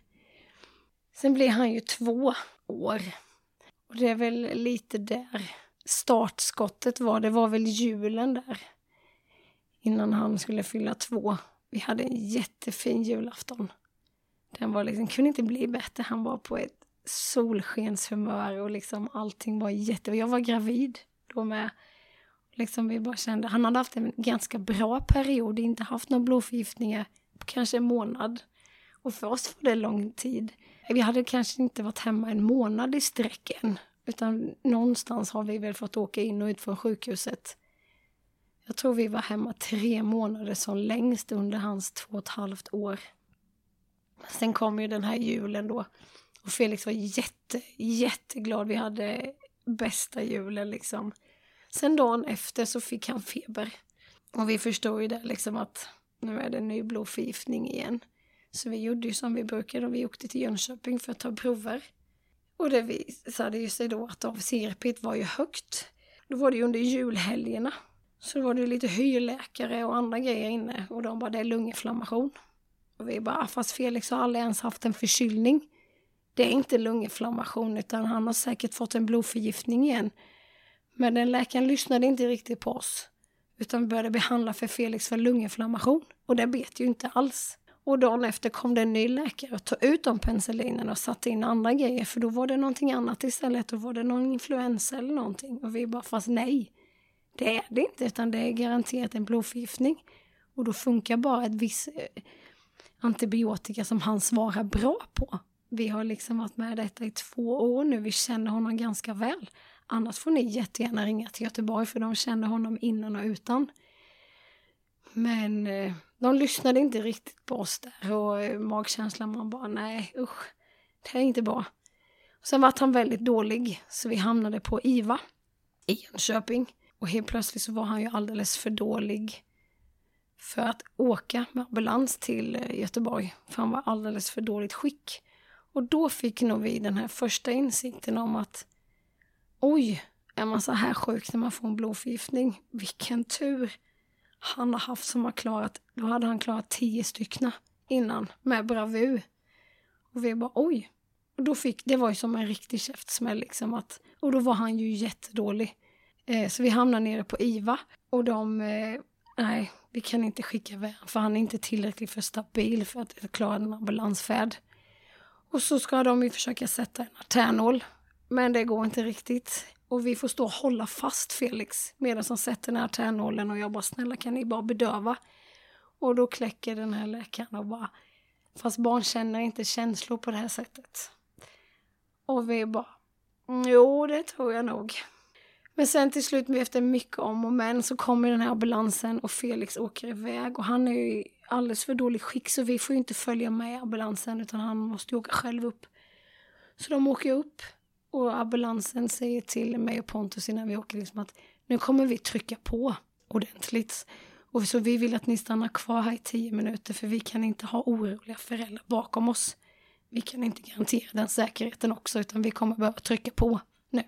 Sen blir han ju 2 år. Och det är väl lite där startskottet var. Det var väl julen där. Innan han skulle fylla 2. Vi hade en jättefin julafton. Den var liksom, kunde inte bli bättre. Han var på ett solskenshumör och liksom allting var jag var gravid då med. Liksom vi bara kände, han hade haft en ganska bra period. Inte haft några blodförgiftningar på kanske en månad. Och för oss var det lång tid. Vi hade kanske inte varit hemma en månad i sträcken. Utan någonstans har vi väl fått åka in och ut från sjukhuset. Jag tror vi var hemma 3 månader som längst under hans 2,5 år. Sen kom ju den här julen då. Och Felix var jätteglad. Vi hade bästa julen liksom. Sen dagen efter så fick han feber. Och vi förstod ju det liksom att nu är det en ny blodförgiftning igen. Så vi gjorde ju som vi brukade och vi åkte till Jönköping för att ta prover. Och det visade ju sig då att CRP var ju högt. Då var det ju under julhelgerna. Så var det lite hyrläkare och andra grejer inne. Och de bara, det är lunginflammation. Och vi bara, fast Felix har aldrig ens haft en förkylning. Det är inte lunginflammation utan han har säkert fått en blodförgiftning igen. Men den läkaren lyssnade inte riktigt på oss. Utan började behandla för Felix för lunginflammation. Och det bet ju inte alls. Och dagen efter kom det en ny läkare och tog ut de penicillinerna och satte in andra grejer. För då var det någonting annat istället. Då var det någon influensa eller någonting. Och vi bara, fast nej. Det är det inte utan det är garanterat en blodförgiftning. Och då funkar bara ett visst antibiotika som han svarar bra på. Vi har liksom varit med detta i 2 år nu. Vi känner honom ganska väl. Annars får ni jättegärna ringa till Göteborg för de känner honom innan och utan. Men de lyssnade inte riktigt på oss där. Och magkänslan man bara, nej usch, det är inte bra. Sen var han väldigt dålig så vi hamnade på IVA i Jönköping. Och helt plötsligt så var han ju alldeles för dålig för att åka med ambulans till Göteborg. För han var alldeles för dåligt skick. Och då fick nog vi den här första insikten om att oj, är man så här sjuk när man får en blodförgiftning? Vilken tur han har haft som har klarat. Då hade han klarat 10 stycken innan med bravur. Och vi bara oj. Och då det var ju som en riktig käftsmäll liksom att. Och då var han ju jättedålig. Så vi hamnade nere på IVA. Och nej, vi kan inte skicka iväg. För han är inte tillräckligt för stabil för att klara en ambulansfärd. Och så ska de ju försöka sätta en arternål. Men det går inte riktigt. Och vi får stå och hålla fast Felix. Medan som sätter den här arternålen. Och jag bara, snälla kan ni bara bedöva. Och då kläcker den här läkaren och bara. Fast barn känner inte känslor på det här sättet. Och vi bara. Jo, det tror jag nog. Men sen till slut efter mycket om och men så kommer den här ambulansen och Felix åker iväg. Och han är ju alldeles för dålig skick så vi får ju inte följa med ambulansen utan han måste åka själv upp. Så de åker upp och ambulansen säger till mig och Pontus innan vi åker liksom att nu kommer vi trycka på ordentligt. Och så vi vill att ni stannar kvar här i 10 minuter för vi kan inte ha oroliga föräldrar bakom oss. Vi kan inte garantera den säkerheten också utan vi kommer behöva trycka på nu.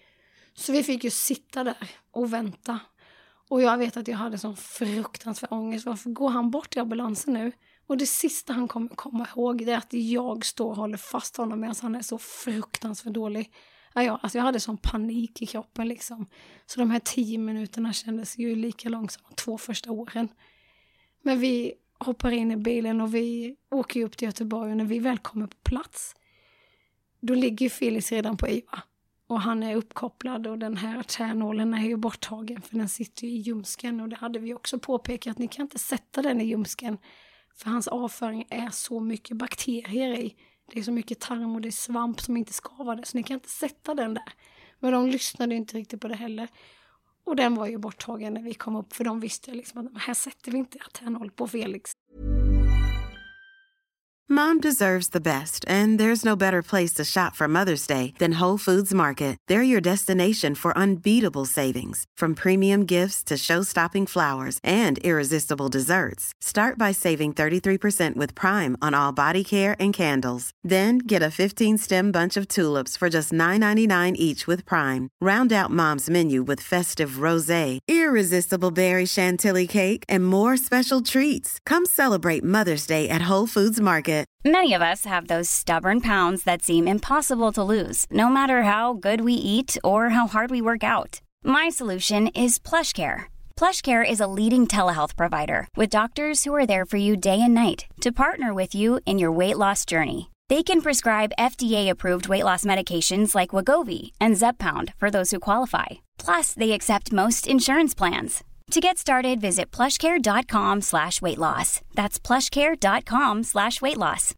Så vi fick ju sitta där och vänta. Och jag vet att jag hade sån fruktansvärd ångest. Varför går han bort i ambulansen nu? Och det sista han kommer komma ihåg det är att jag står och håller fast honom medan han är så fruktansvärt dålig. Ja, alltså jag hade sån panik i kroppen liksom. Så de här 10 minuterna kändes ju lika långt som de 2 första åren. Men vi hoppar in i bilen och vi åker upp till Göteborg och när vi väl kommer på plats. Då ligger Felix redan på IVA. Och han är uppkopplad och den här artärnålen är ju borttagen för den sitter ju i ljumsken. Och det hade vi också påpekat att ni kan inte sätta den i ljumsken. För hans avföring är så mycket bakterier i. Det är så mycket tarm och det är svamp som inte skavade. Så ni kan inte sätta den där. Men de lyssnade inte riktigt på det heller. Och den var ju borttagen när vi kom upp. För de visste liksom att här sätter vi inte artärnål på Felix. Mom deserves the best, and there's no better place to shop for Mother's Day than Whole Foods Market. They're your destination for unbeatable savings, from premium gifts to show-stopping flowers and irresistible desserts. Start by saving 33% with Prime on all body care and candles. Then get a 15-stem bunch of tulips for just $9.99 each with Prime. Round out Mom's menu with festive rosé, irresistible berry chantilly cake, and more special treats. Come celebrate Mother's Day at Whole Foods Market. Many of us have those stubborn pounds that seem impossible to lose, no matter how good we eat or how hard we work out. My solution is PlushCare. PlushCare is a leading telehealth provider with doctors who are there for you day and night to partner with you in your weight loss journey. They can prescribe FDA-approved weight loss medications like Wegovy and Zepbound for those who qualify. Plus, they accept most insurance plans. To get started, visit plushcare.com/weightloss. That's plushcare.com/weightloss.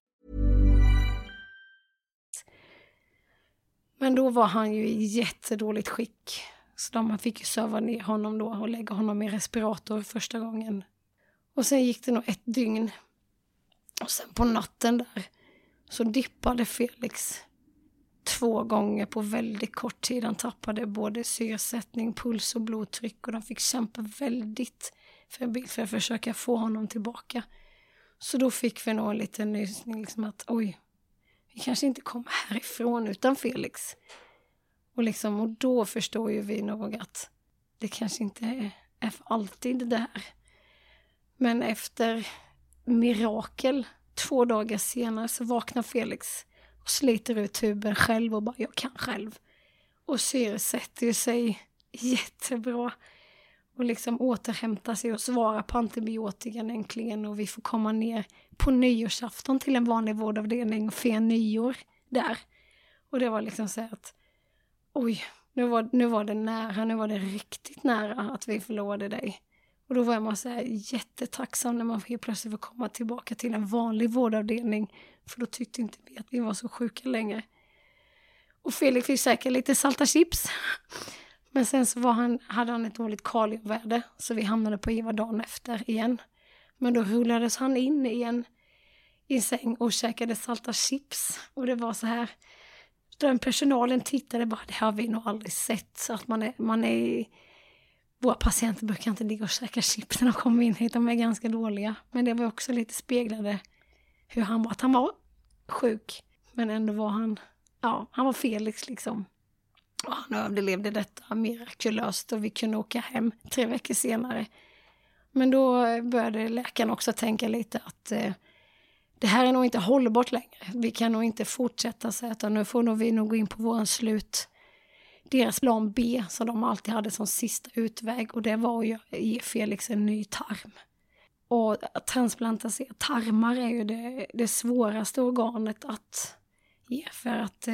Men då var han ju i jättedåligt skick. Så de fick ju söva ner honom då och lägga honom i respirator första gången. Och sen gick det nog 1 dygn. Och sen på natten där så dippade Felix 2 gånger på väldigt kort tid. Han tappade både syresättning, puls och blodtryck. Och de fick kämpa väldigt för att försöka få honom tillbaka. Så då fick vi nog en liten nysning liksom att oj, vi kanske inte kommer härifrån utan Felix. Och då förstår ju vi nog att det kanske inte är för alltid det här. Men efter mirakel 2 dagar senare så vaknar Felix och sliter ut tuben själv och bara jag kan själv. Och syresätter sig jättebra. Och återhämtar sig och svarar på antibiotikan äntligen. Och vi får komma ner på nyårsafton till en vanlig vårdavdelning och fira nyår där. Och det var så att oj, nu var det nära, nu var det riktigt nära att vi förlorade dig. Och då var man jättetacksam när man helt plötsligt får komma tillbaka till en vanlig vårdavdelning. För då tyckte inte vi att vi var så sjuka längre. Och Felix fick säkert lite salta chips. Men sen så hade han ett dåligt kaliumvärde. Så vi hamnade på IVA dagen efter igen. Men då rullades han in igen i säng och käkade salta chips. Och det var så här. Den personalen tittade bara, det har vi nog aldrig sett. Så att våra patienter brukar inte ligga och käka chips när de kommer in hit. De är ganska dåliga. Men det var också lite speglade hur han var. Att han var sjuk. Men ändå var han var Felix Och han överlevde detta mirakulöst och vi kunde åka hem 3 veckor senare. Men då började läkaren också tänka lite att det här är nog inte hållbart längre. Vi kan nog inte fortsätta så att nu får vi nog gå in på våran deras plan B som de alltid hade som sista utväg. Och det var ju att ge Felix en ny tarm. Och att transplantera tarmar är ju det svåraste organet att ge. För att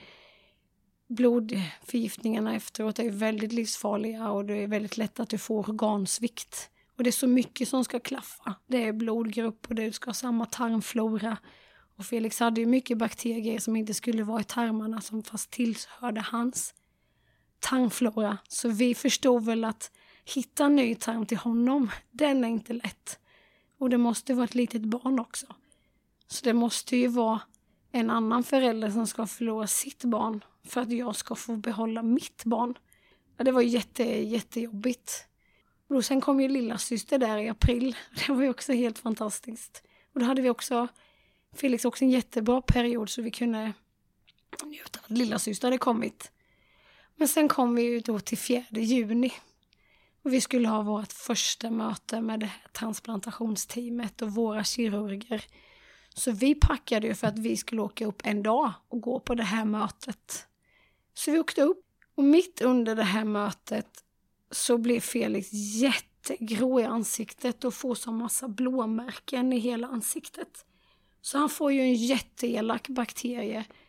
blodförgiftningarna efteråt är väldigt livsfarliga och det är väldigt lätt att du får organsvikt. Och det är så mycket som ska klaffa. Det är blodgrupp och det ska ha samma tarmflora. Och Felix hade ju mycket bakterier som inte skulle vara i tarmarna som fast tillhörde hans tarmflora. Så vi förstod väl att hitta en ny tarm till honom, den är inte lätt. Och det måste vara ett litet barn också. Så det måste ju vara en annan förälder som ska förlora sitt barn för att jag ska få behålla mitt barn. Ja, det var jättejobbigt. Och sen kom ju lilla syster där i april. Det var ju också helt fantastiskt. Och då hade vi också, Felix också en jättebra period så vi kunde njuta att lilla syster hade kommit. Men sen kom vi ju då till 4 juni. Och vi skulle ha vårt första möte med det här transplantationsteamet och våra kirurger. Så vi packade ju för att vi skulle åka upp en dag och gå på det här mötet. Så vi åkte upp och mitt under det här mötet så blev Felix jättegrå i ansiktet och får så massa blåmärken i hela ansiktet. Så han får ju en jätteelak bakterie.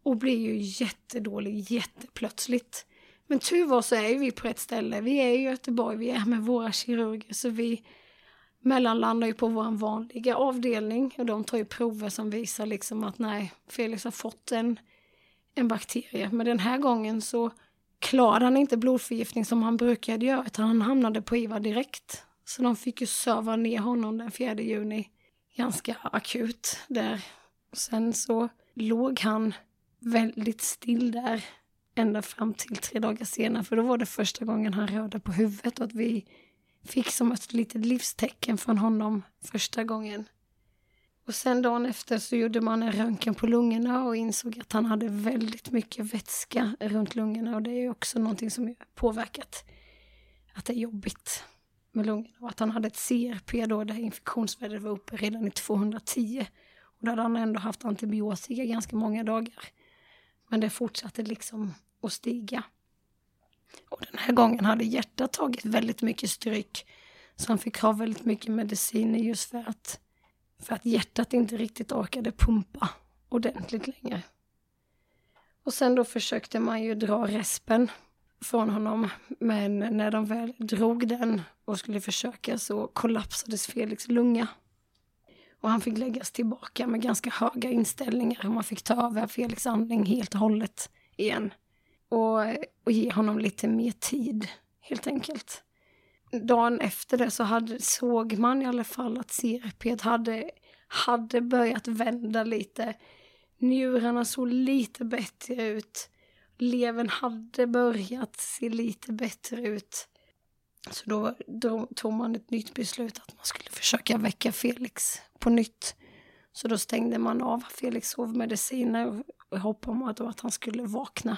Och blir ju jättedålig, jätteplötsligt. Men tur var så är vi på ett ställe. Vi är i Göteborg, vi är med våra kirurger. Så vi mellanlandar ju på vår vanliga avdelning. Och de tar ju prover som visar liksom att nej, Felix har fått en bakterie. Men den här gången så klarade han inte blodförgiftning som han brukade göra. Utan han hamnade på IVA direkt. Så de fick ju serva ner honom den 4 juni. Ganska akut där. Sen så låg han väldigt still där ända fram till 3 dagar senare. För då var det första gången han rörde på huvudet. Och att vi fick som ett litet livstecken från honom första gången. Och sen dagen efter så gjorde man en röntgen på lungorna och insåg att han hade väldigt mycket vätska runt lungorna. Och det är också någonting som påverkat att det är jobbigt med lungorna. Och att han hade ett CRP då där infektionsvärdet var uppe redan i 210. Och då hade han ändå haft antibiotika ganska många dagar. Men det fortsatte liksom att stiga. Och den här gången hade hjärtat tagit väldigt mycket stryk. Så han fick ha väldigt mycket mediciner just för att hjärtat inte riktigt orkade pumpa ordentligt längre. Och sen då försökte man ju dra respen från honom. Men när de väl drog den och skulle försöka så kollapsades Felix lunga. Och han fick läggas tillbaka med ganska höga inställningar. Och man fick ta över Felix andning helt och hållet igen. Och ge honom lite mer tid helt enkelt. Dagen efter det så såg man i alla fall att CRP hade börjat vända lite. Njurarna såg lite bättre ut. Levern hade börjat se lite bättre ut. Så då tog man ett nytt beslut att man skulle försöka väcka Felix på nytt. Så då stängde man av Felix sovmediciner och hoppade på att han skulle vakna.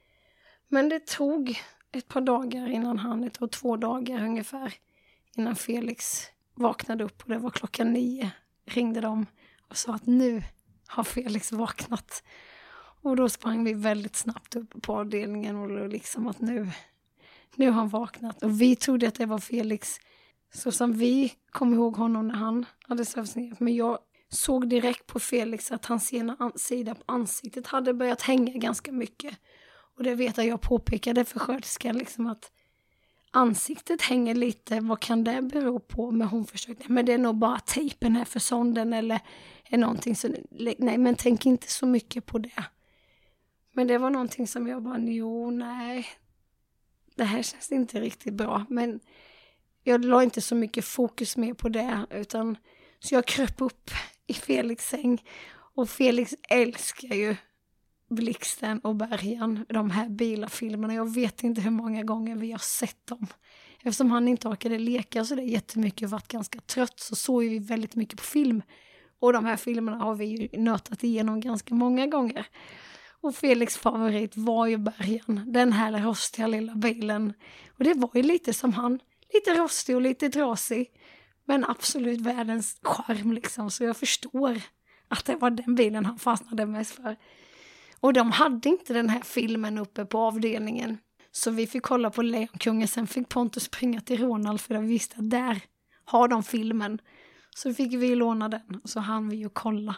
Men det tog ett par dagar innan det tog 2 dagar ungefär innan Felix vaknade upp. Och det var 9:00 ringde de och sa att nu har Felix vaknat. Och då sprang vi väldigt snabbt upp på avdelningen och liksom att nu har han vaknat. Och vi trodde att det var Felix så som vi kom ihåg honom när han hade sövts ner. Men jag såg direkt på Felix att hans ena sida på ansiktet hade börjat hänga ganska mycket. Och det vet jag påpekade för sköterskan liksom att ansiktet hänger lite. Vad kan det bero på? Men hon försökte, men det är nog bara tejpen här för sonden eller är någonting. Så, nej, men tänk inte så mycket på det. Men det var någonting som jag bara, nej. Det här känns inte riktigt bra. Men jag la inte så mycket fokus mer på det. Så jag kröp upp i Felix säng. Och Felix älskar ju Blixten och Bergen. De här bilafilmerna. Jag vet inte hur många gånger vi har sett dem. Eftersom han inte orkade leka så det är jättemycket och varit ganska trött. Så såg vi väldigt mycket på film. Och de här filmerna har vi ju nötat igenom ganska många gånger. Och Felix favorit var ju Bergen. Den här rostiga lilla bilen. Och det var ju lite som han. Lite rostig och lite trasig. Men absolut världens charm liksom. Så jag förstår att det var den bilen han fastnade mest för. Och de hade inte den här filmen uppe på avdelningen. Så vi fick kolla på Lejonkungen. Sen fick Pontus springa till Ronald för de visste att där har de filmen. Så fick vi låna den. Och så hann vi ju kolla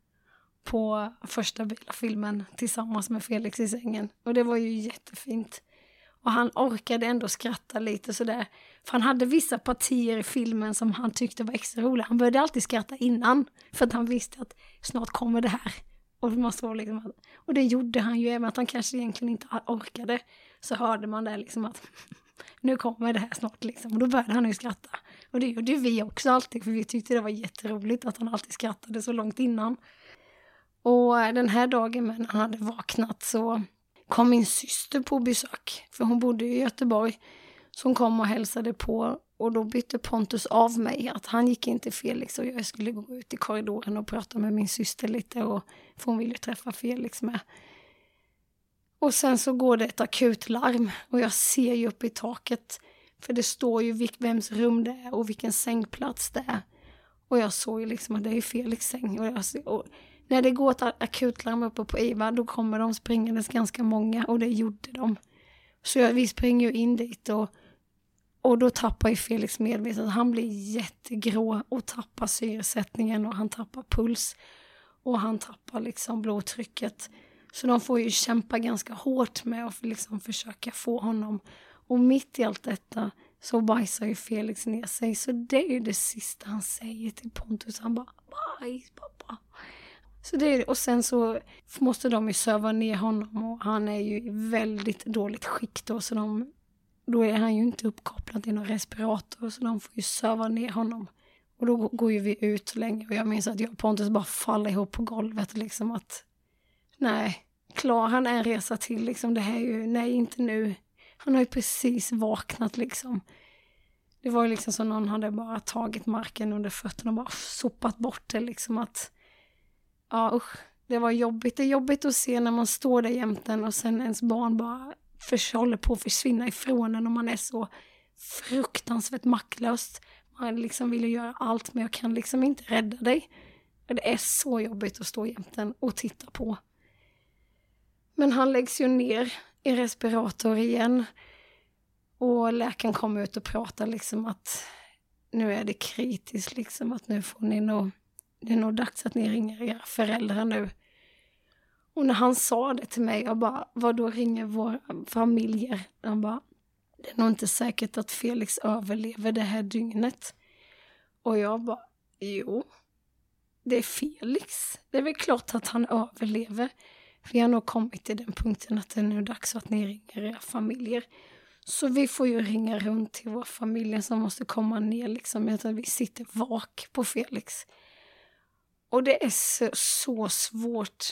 på första filmen tillsammans med Felix i sängen. Och det var ju jättefint. Och han orkade ändå skratta lite sådär. För han hade vissa partier i filmen som han tyckte var extra roliga. Han började alltid skratta innan. För att han visste att snart kommer det här. Och det gjorde han ju, även att han kanske egentligen inte orkade. Så hörde man där liksom att nu kommer det här snart liksom. Och då började han ju skratta. Och det gjorde vi också alltid, för vi tyckte det var jätteroligt att han alltid skrattade så långt innan. Och den här dagen när han hade vaknat så kom min syster på besök. För hon bodde i Göteborg. Så hon kom och hälsade på. Och då bytte Pontus av mig. Att han gick in till Felix och jag skulle gå ut i korridoren och prata med min syster lite. För hon ville träffa Felix med. Och sen så går det ett akutlarm. Och jag ser ju upp i taket. För det står ju vems rum det är och vilken sängplats det är. Och jag såg ju liksom att det är Felix säng. Och när det går ett akutlarm uppe på IVA då kommer de springandes ganska många. Och det gjorde de. Så vi springer ju in dit och då tappar ju Felix medvetandet. Han blir jättegrå och tappar syresättningen och han tappar puls. Och han tappar liksom blodtrycket. Så de får ju kämpa ganska hårt med att liksom försöka få honom. Och mitt i allt detta så bajsar ju Felix ner sig. Så det är ju det sista han säger till Pontus. Han bara, bajs pappa. Så det är, och sen så måste de ju söva ner honom. Och han är ju i väldigt dåligt skick då. Så då är han ju inte uppkopplad i någon respirator. Så de får ju söva ner honom. Och då går ju vi ut så länge. Och jag minns att jag och Pontus bara faller ihop på golvet. Liksom att, nej, klar han är en resa till. Liksom det här är ju, nej inte nu. Han har ju precis vaknat liksom. Det var ju liksom som någon hade bara tagit marken under fötterna och bara sopat bort det liksom att, ja usch, det var jobbigt. Det är jobbigt att se när man står där jämten och sen ens barn bara håller på att försvinna ifrån en och man är så fruktansvärt maktlöst. Man liksom vill ju göra allt men jag kan liksom inte rädda dig. Det är så jobbigt att stå jämten och titta på. Men han läggs ju ner i respirator igen. Och läkaren kommer ut och pratar liksom att nu är det kritiskt liksom att nu får ni nog, det är nog dags att ni ringer era föräldrar nu. Och när han sa det till mig, jag bara, vad då ringer våra familjer? Han bara, det är nog inte säkert att Felix överlever det här dygnet. Och jag bara, jo, det är Felix. Det är väl klart att han överlever. Vi har nog kommit till den punkten att det är nu dags att ni ringer era familjer. Så vi får ju ringa runt till våra familjer som måste komma ner liksom. Jag tror att vi sitter vak på Felix. Och det är så svårt.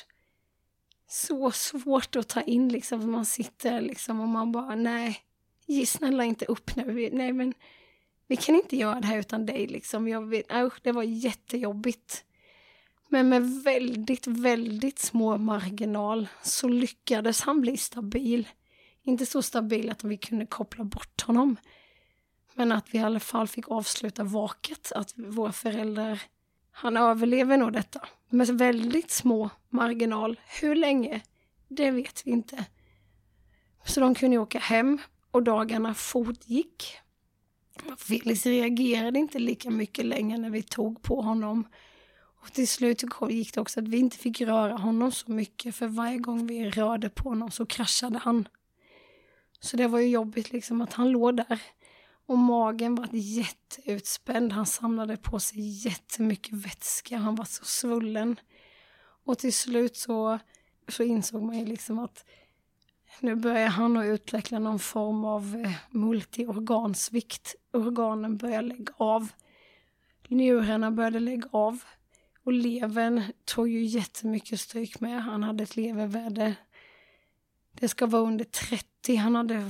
Så svårt att ta in liksom. För man sitter liksom och man bara, nej, ge snälla inte upp nu. Nej men vi kan inte göra det här utan dig liksom. Det var jättejobbigt. Men med väldigt, väldigt små marginal så lyckades han bli stabil. Inte så stabil att vi kunde koppla bort honom. Men att vi i alla fall fick avsluta vaket. Att våra föräldrar, han överlever nog detta. Med väldigt små marginal. Hur länge? Det vet vi inte. Så de kunde åka hem och dagarna fortgick. Felix reagerade inte lika mycket längre när vi tog på honom. Och till slut gick det också att vi inte fick röra honom så mycket. För varje gång vi rörde på honom så kraschade han. Så det var ju jobbigt liksom att han låg där. Och magen var jätteutspänd. Han samlade på sig jättemycket vätska. Han var så svullen. Och till slut så insåg man ju liksom att nu börjar han att utveckla någon form av multiorgansvikt. Organen börjar lägga av. Njurarna började lägga av. Och levern tog ju jättemycket stryk med. Han hade ett levervärde. Det ska vara under 30. Han hade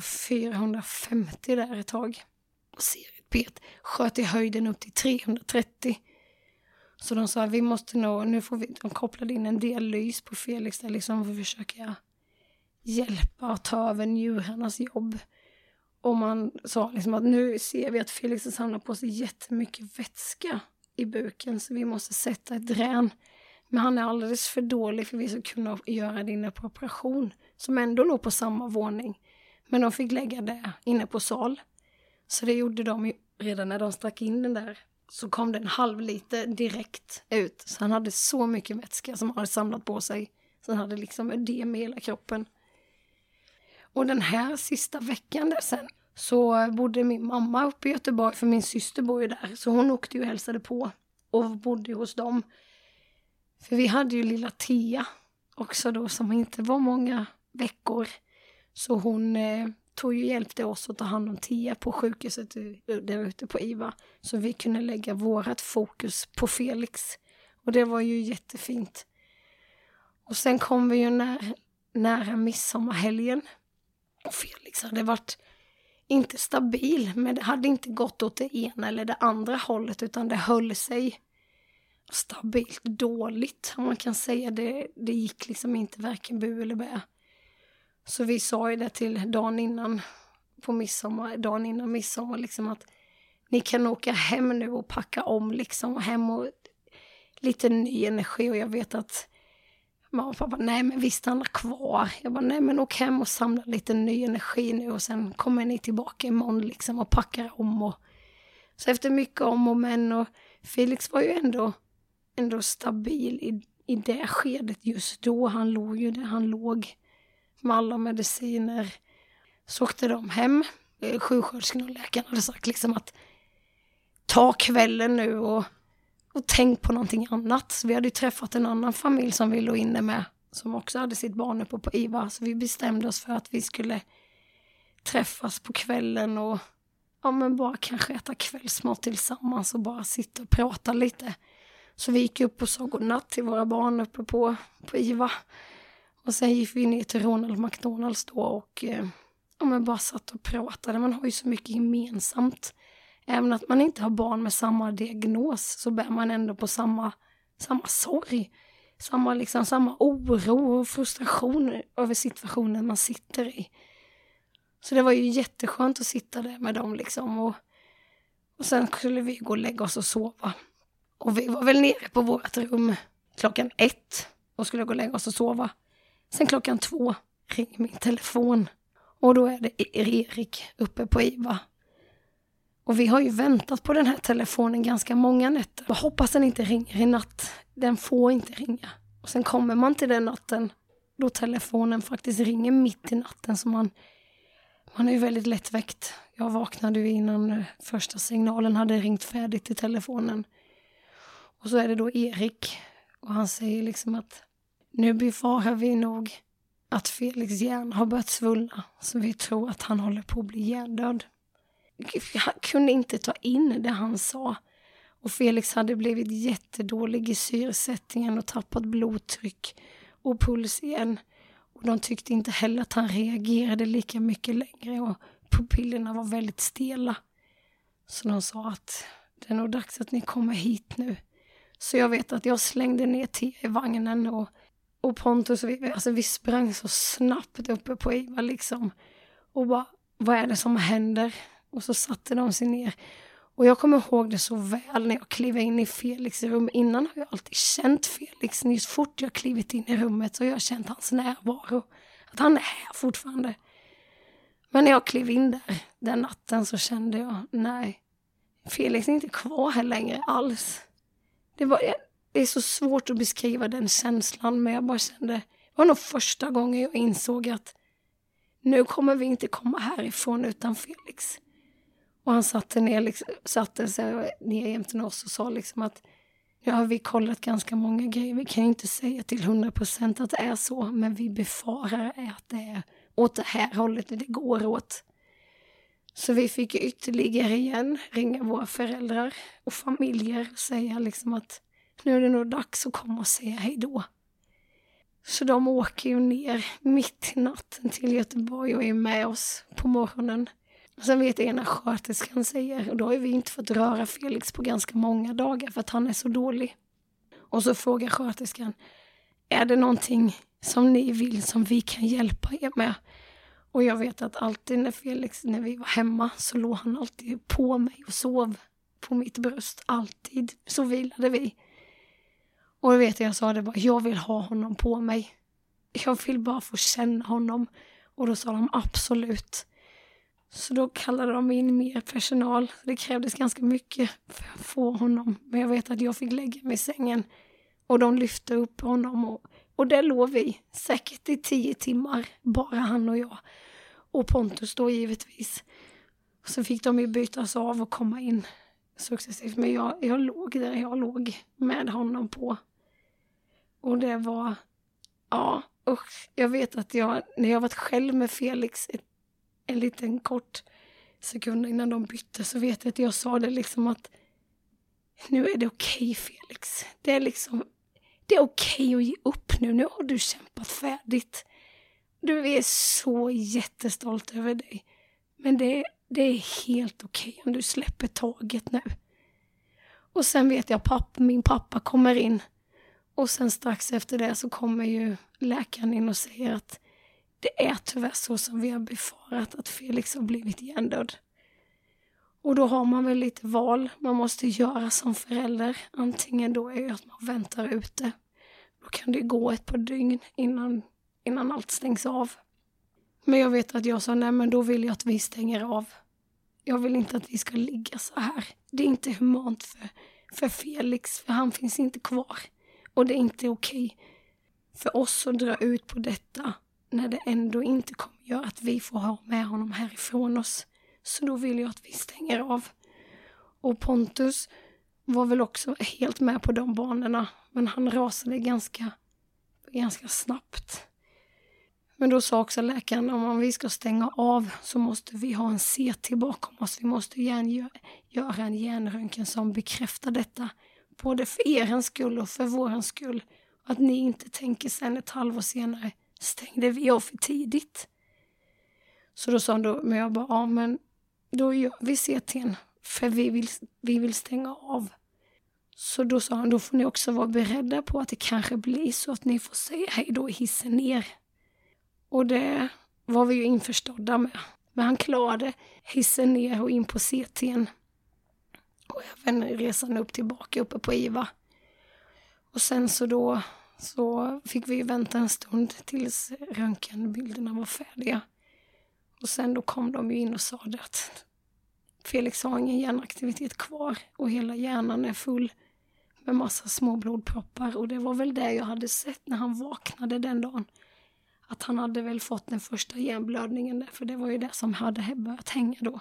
450 där ett tag. Och CRP sköt i höjden upp till 330. Så de sa att vi måste nog, nu får vi, de kopplade in en del lys på Felix där liksom för att försöka hjälpa och ta över njurarnas jobb. Och man sa liksom att nu ser vi att Felix har samlat på sig jättemycket vätska i buken så vi måste sätta ett drän. Men han är alldeles för dålig för vi ska kunna göra det inne på operation som ändå låg på samma våning. Men de fick lägga det inne på sal. Så det gjorde de ju redan när de stack in den där. Så kom det 1/2 liter direkt ut. Så han hade så mycket vätska som han hade samlat på sig. Så han hade liksom ödem i hela kroppen. Och den här sista veckan där sen så bodde min mamma uppe i Göteborg. För min syster bor ju där. Så hon åkte ju och hälsade på och bodde hos dem. För vi hade ju lilla Tia också då som inte var många veckor. Så hon tog ju hjälp till oss att ta hand om Tia på sjukhuset där ute på IVA. Så vi kunde lägga vårat fokus på Felix. Och det var ju jättefint. Och sen kom vi ju nära midsommarhelgen. Och Felix hade varit inte stabil. Men det hade inte gått åt det ena eller det andra hållet. Utan det höll sig stabilt dåligt. Om man kan säga det gick liksom inte varken bu eller bä. Så vi sa ju det till dagen innan midsommar liksom att ni kan åka hem nu och packa om liksom hem och lite ny energi. Och jag vet att mamma och pappa, nej men vi stannar kvar. Jag bara, nej men åk hem och samla lite ny energi nu och sen kommer ni tillbaka imorgon liksom och packar om. Och så efter mycket om och men och Felix var ju ändå stabil i det skedet just då, han låg ju där han låg med alla mediciner, så åkte de hem. Sjuksköterskan och läkaren hade sagt liksom att ta kvällen nu och tänk på någonting annat. Så vi hade ju träffat en annan familj som vi låg inne med, som också hade sitt barn uppe på IVA. Så vi bestämde oss för att vi skulle träffas på kvällen och men bara kanske äta kvällsmat tillsammans och bara sitta och prata lite. Så vi gick upp och sa godnatt till våra barn uppe på IVA. Och sen gick vi ner till Ronald McDonalds då och bara satt och pratade. Man har ju så mycket gemensamt. Även att man inte har barn med samma diagnos så bär man ändå på samma sorg. Samma oro och frustration över situationen man sitter i. Så det var ju jätteskönt att sitta där med dem liksom. Och sen skulle vi gå och lägga oss och sova. Och vi var väl nere på vårt rum 1:00 och skulle gå och lägga oss och sova. Sen 2:00 ringer min telefon. Och då är det Erik uppe på IVA. Och vi har ju väntat på den här telefonen ganska många nätter. Jag hoppas den inte ringer i natt. Den får inte ringa. Och sen kommer man till den natten då telefonen faktiskt ringer mitt i natten. Så man är ju väldigt lättväckt. Jag vaknade ju innan första signalen hade ringt färdigt i telefonen. Och så är det då Erik. Och han säger liksom att nu befarar vi nog att Felix hjärna har börjat svullna. Så vi tror att han håller på att bli hjärndöd. Jag kunde inte ta in det han sa. Och Felix hade blivit jättedålig i syresättningen och tappat blodtryck och puls igen. Och de tyckte inte heller att han reagerade lika mycket längre och pupillerna var väldigt stela. Så de sa att det är nog dags att ni kommer hit nu. Så jag vet att jag slängde ner Tia i vagnen och Pontus, vi sprang så snabbt uppe på IVA liksom. Och bara, vad är det som händer? Och så satte de sig ner. Och jag kommer ihåg det så väl när jag klev in i Felix rum. Innan har jag alltid känt Felix. Så fort jag klivit in i rummet så har jag känt hans närvaro. Att han är här fortfarande. Men när jag klev in där den natten så kände jag, nej. Felix är inte kvar här längre alls. Det är så svårt att beskriva den känslan. Men jag bara kände, det var nog första gången jag insåg att nu kommer vi inte komma härifrån utan Felix. Och han satte sig ner jämte oss och sa liksom att nu har vi kollat ganska många grejer. Vi kan inte säga till 100% att det är så. Men vi befarar att det är åt det här hållet det går åt. Så vi fick ytterligare igen ringa våra föräldrar och familjer och säga liksom att nu är det nog dags att komma och säga hej då. Så de åker ju ner mitt i natten till Göteborg och är med oss på morgonen. Och sen vet jag ena sköterskan säger, och då har vi inte fått röra Felix på ganska många dagar för att han är så dålig. Och så frågar sköterskan, är det någonting som ni vill som vi kan hjälpa er med? Och jag vet att alltid när vi var hemma så låg han alltid på mig och sov på mitt bröst. Alltid så vilade vi. Och jag sa det bara, jag vill ha honom på mig. Jag vill bara få känna honom. Och då sa de absolut. Så då kallade de in mer personal. Det krävdes ganska mycket för att få honom. Men jag vet att jag fick lägga mig i sängen. Och de lyfte upp honom. Och där låg vi säkert i 10 timmar. Bara han och jag. Och Pontus då givetvis. Och så fick de ju bytas av och komma in successivt. Men jag låg där jag låg med honom på. Och det var, jag vet att när jag varit själv med Felix en liten kort sekund innan de bytte så vet jag att jag sa det liksom att nu är det okej, Felix. Det är okej att ge upp nu. Nu har du kämpat färdigt. Du är så jättestolt över dig. Men det är helt okej om du släpper taget nu. Och sen vet jag min pappa kommer in. Och sen strax efter det så kommer ju läkaren in och säger att det är tyvärr så som vi har befarat att Felix har blivit hjärndöd. Och då har man väl lite val. Man måste göra som förälder. Antingen då är det att man väntar ute. Då kan det gå ett par dygn innan allt stängs av. Men jag vet att jag sa nej, men då vill jag att vi stänger av. Jag vill inte att vi ska ligga så här. Det är inte humant för Felix, för han finns inte kvar. Och det är inte okej för oss att dra ut på detta när det ändå inte kommer göra att vi får ha med honom härifrån oss. Så då vill jag att vi stänger av. Och Pontus var väl också helt med på de banorna. Men han rasade ganska snabbt. Men då sa också läkaren om vi ska stänga av så måste vi ha en CT bakom oss. Vi måste göra en hjärnröntgen som bekräftar detta. Både för er skull och för vår skull. Att ni inte tänker sen ett halvår senare stängde vi av för tidigt. Så då sa han då, men jag bara, ja men då gör vi CT:n för vi vill stänga av. Så då sa han, då får ni också vara beredda på att det kanske blir så att ni får säga hej då i hissen ner. Och det var vi ju införstådda med. Men han klarade hissen ner och in på CT:n. Och även resan upp tillbaka uppe på IVA. Och sen så fick vi vänta en stund tills röntgenbilderna var färdiga. Och sen då kom de ju in och sa det att Felix har ingen hjärnaktivitet kvar. Och hela hjärnan är full med massa små blodproppar. Och det var väl det jag hade sett när han vaknade den dagen. Att han hade väl fått den första hjärnblödningen där. För det var ju det som hade börjat hänga då.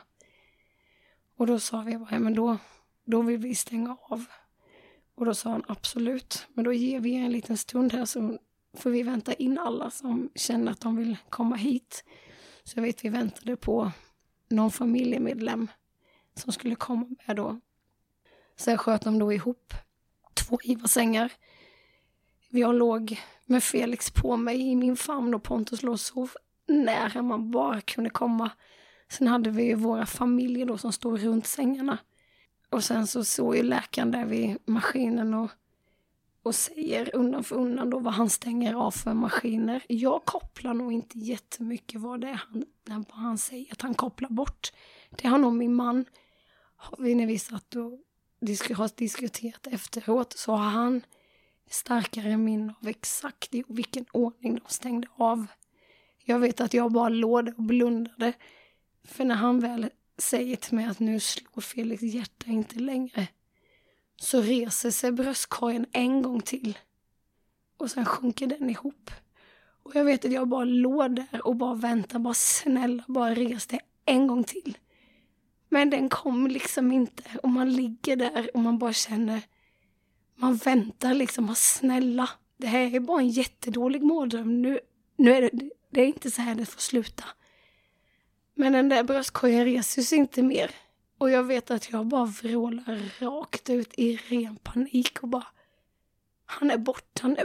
Och då sa vi bara, men då vill vi stänga av. Och då sa han absolut. Men då ger vi en liten stund här så får vi vänta in alla som känner att de vill komma hit. Så jag vet vi väntade på någon familjemedlem som skulle komma med då. Sen sköt de då ihop 2 IVA-sängar. Jag låg med Felix på mig i min famn och Pontus låg så nära man bara kunde komma. Sen hade vi ju våra familjer då som stod runt sängarna. Och sen så såg ju läkaren där vid maskinen och säger undan för undan då vad han stänger av för maskiner. Jag kopplar nog inte jättemycket vad det är han säger att han kopplar bort. Det har nog min man, när vi satt och har diskuterat efteråt, så har han starkare minne av exakt i vilken ordning de stängde av. Jag vet att jag bara låg och blundade. För när han väl säger till mig att nu slår Felix hjärta inte längre, så reser sig bröstkorgen en gång till. Och sen sjunker den ihop. Och jag vet att jag bara låg där och bara väntade. Bara snälla, bara res det en gång till. Men den kom liksom inte. Och man ligger där och man bara känner. Man väntar liksom, bara snälla. Det här är bara en jättedålig mardröm. Nu är det är inte så här det får sluta. Men den där bröstkorgen reser sig inte mer. Och jag vet att jag bara vrålar rakt ut i ren panik och bara, han är borta nu.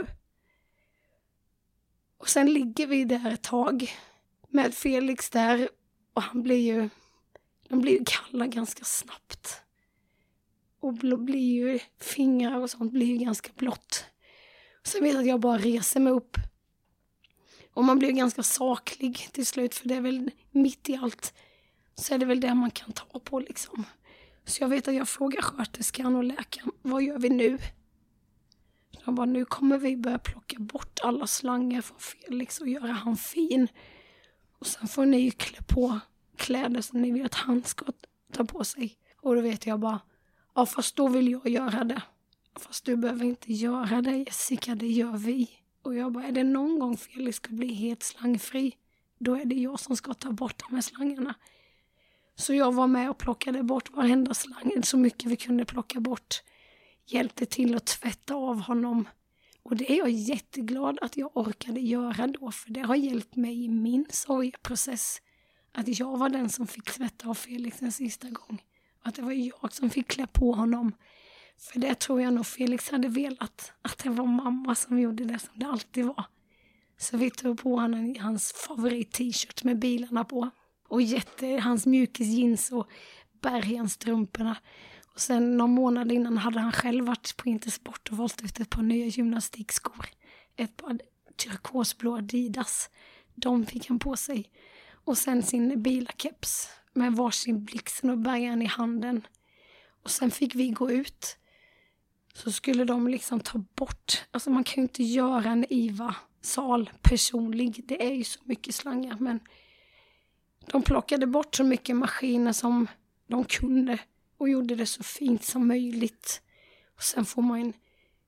Och sen ligger vi där ett tag med Felix där och de blir ju kalla ganska snabbt. Och blir ju fingrar och sånt blir ju ganska blått. Och sen vet jag att jag bara reser mig upp. Och man blir ganska saklig till slut, för det är väl mitt i allt så är det väl det man kan ta på liksom. Så jag vet att jag frågar sköterskan och läkaren, vad gör vi nu? De bara, nu kommer vi börja plocka bort alla slangar från Felix och göra han fin. Och sen får ni ju klä på kläder som ni vill att han ska ta på sig. Och då vet jag bara, ja fast då vill jag göra det. Fast du behöver inte göra det, Jessica, det gör vi. Och jag bara, är det någon gång Felix ska bli helt slangfri, då är det jag som ska ta bort de här slangarna. Så jag var med och plockade bort varenda slang, så mycket vi kunde plocka bort. Hjälpte till att tvätta av honom. Och det är jag jätteglad att jag orkade göra då, för det har hjälpt mig i min sorgprocess. Att jag var den som fick tvätta av Felix en sista gång. Att det var jag som fick klä på honom. För det tror jag nog Felix hade velat. Att det var mamma som gjorde det som det alltid var. Så vi tog på honom hans favorit-t-shirt med bilarna på. Och hans mjukisjeans och bergenstrumporna. Och sen någon månad innan hade han själv varit på Intersport och valt ut ett par nya gymnastikskor. Ett par turkosblå Adidas. De fick han på sig. Och sen sin bilakeps med varsin Blixen och bergen i handen. Och sen fick vi gå ut. Så skulle de liksom ta bort. Alltså man kan ju inte göra en IVA-sal personlig. Det är ju så mycket slangar. Men de plockade bort så mycket maskiner som de kunde. Och gjorde det så fint som möjligt. Och sen får man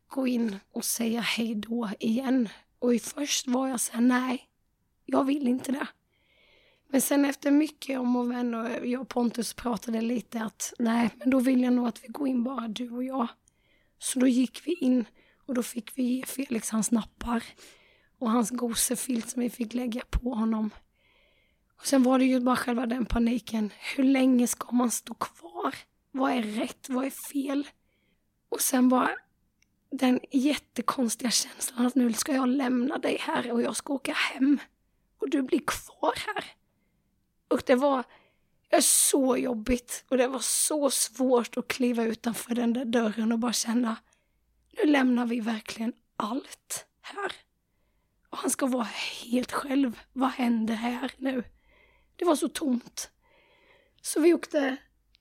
gå in och säga hej då igen. Och först var jag så här, nej, jag vill inte det. Men sen efter mycket om och vän och jag och Pontus pratade lite att nej, men då vill jag nog att vi går in bara du och jag. Så då gick vi in och då fick vi ge Felix hans nappar och hans gosefilt som vi fick lägga på honom. Och sen var det ju bara själva den paniken. Hur länge ska man stå kvar? Vad är rätt? Vad är fel? Och sen bara den jättekonstiga känslan att nu ska jag lämna dig här och jag ska åka hem. Och du blir kvar här. Och det var så jobbigt. Och det var så svårt att kliva utanför den där dörren och bara känna, nu lämnar vi verkligen allt här. Och han ska vara helt själv. Vad händer här nu? Det var så tomt. Så vi åkte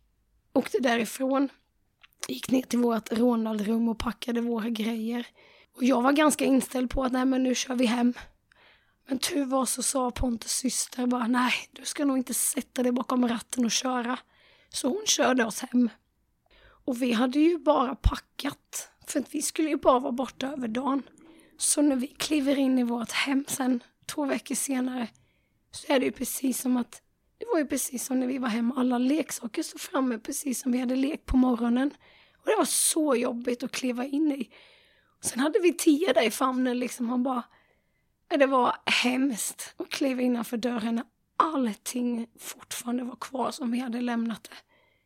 därifrån. Gick ner till vårt Ronald-rum och packade våra grejer. Och jag var ganska inställd på att nej, men nu kör vi hem. Men tur var så sa Pontus syster bara, nej, du ska nog inte sätta dig bakom ratten och köra. Så hon körde oss hem. Och vi hade ju bara packat. För att vi skulle ju bara vara borta över dagen. Så när vi kliver in i vårt hem sen 2 veckor senare så är det ju precis som att det var ju precis som när vi var hemma. Alla leksaker stod framme precis som vi hade lekt på morgonen. Och det var så jobbigt att kliva in i. Och sen hade vi Tia där i famnen liksom. Han bara, det var hemskt att kliva innanför dörren när allting fortfarande var kvar som vi hade lämnat det.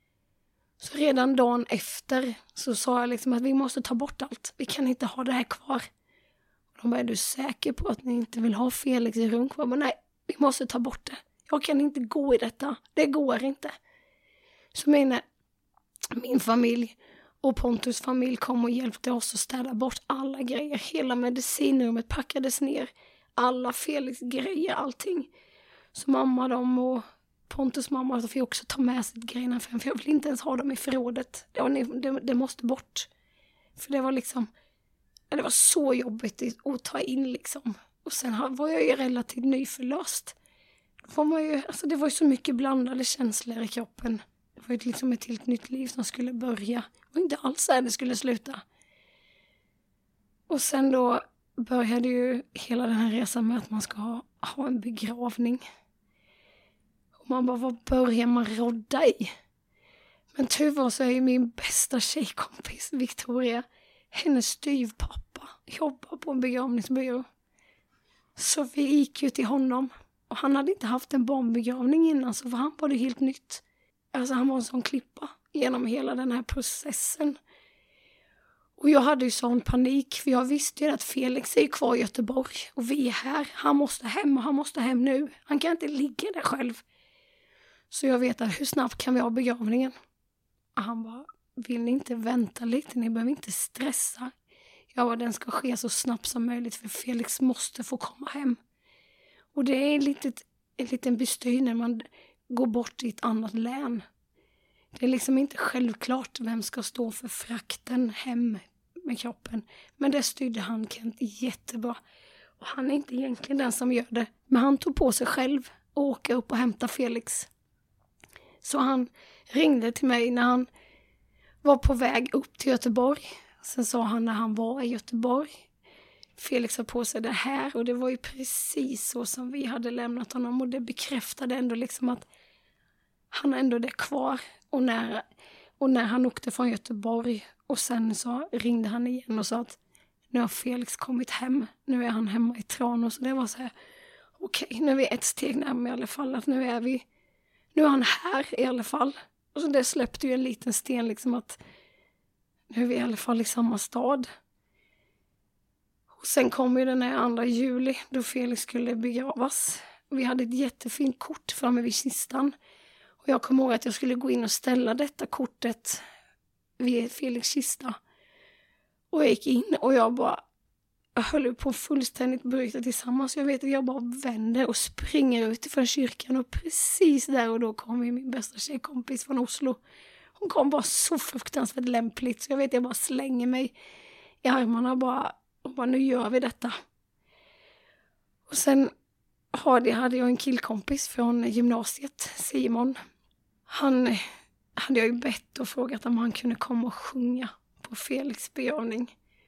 Så redan dagen efter så sa jag liksom att vi måste ta bort allt. Vi kan inte ha det här kvar. Och de bara, är du säker på att ni inte vill ha Felix i rum kvar? Men nej, vi måste ta bort det. Jag kan inte gå i detta. Det går inte. Så min familj och Pontus familj kom och hjälpte oss att städa bort alla grejer. Hela medicinrummet packades ner. Alla Felix grejer, allting. Så mamma dem och Pontus mamma fick också ta med sig grejerna. För jag vill inte ens ha dem i förrådet. Det måste bort. För det var liksom, det var så jobbigt att ta in liksom. Och sen var jag ju relativt nyförlöst. Det var ju så mycket blandade känslor i kroppen. Det var ju liksom ett helt nytt liv som skulle börja. Och inte alls där det skulle sluta. Och sen då började ju hela den här resan med att man ska ha en begravning. Och man bara, vad börjar man rodda i? Men tyvärr så är ju min bästa tjejkompis Victoria, hennes styvpappa, jobbar på en begravningsbyrå. Så vi gick ju till honom. Och han hade inte haft en barnbegravning innan, så för han var det helt nytt. Alltså han var en sån klippa genom hela den här processen. Och jag hade ju sån panik, för jag visste ju att Felix är kvar i Göteborg. Och vi är här. Han måste hem och han måste hem nu. Han kan inte ligga där själv. Så jag vet att hur snabbt kan vi ha begravningen? Och han bara, vill ni inte vänta lite? Ni behöver inte stressa. Jag bara, den ska ske så snabbt som möjligt, för Felix måste få komma hem. Och det är en liten bestyr när man går bort i ett annat län. Det är liksom inte självklart vem ska stå för frakten hem med kroppen. Men det styrde han Kent jättebra. Och han är inte egentligen den som gör det. Men han tog på sig själv att åka upp och hämta Felix. Så han ringde till mig när han var på väg upp till Göteborg. Sen sa han när han var i Göteborg, Felix har på sig det här, och det var ju precis så som vi hade lämnat honom, och det bekräftade ändå liksom att han ändå är det kvar. Och när han åkte från Göteborg och sen så ringde han igen och sa att nu har Felix kommit hem, nu är han hemma i Tranås. Så det var så här, okej, nu är vi ett steg närmare i alla fall, att nu är han här i alla fall. Och så det släppte ju en liten sten liksom, att nu är vi i alla fall i samma stad. Och sen kom ju den här 2 juli då Felix skulle begravas. Vi hade ett jättefint kort framme vid kistan. Och jag kom ihåg att jag skulle gå in och ställa detta kortet vid Felix kista. Och jag gick in och jag höll på fullständigt bryta tillsammans. Jag vet att jag bara vänder och springer ut från kyrkan. Och precis där och då kom min bästa tjejkompis från Oslo. Hon kom bara så fruktansvärt lämpligt. Så jag vet att jag bara slänger mig i armarna och bara nu gör vi detta. Och sen hade jag en killkompis från gymnasiet, Simon. Han hade jag ju bett och frågat om han kunde komma och sjunga på Felix begravning.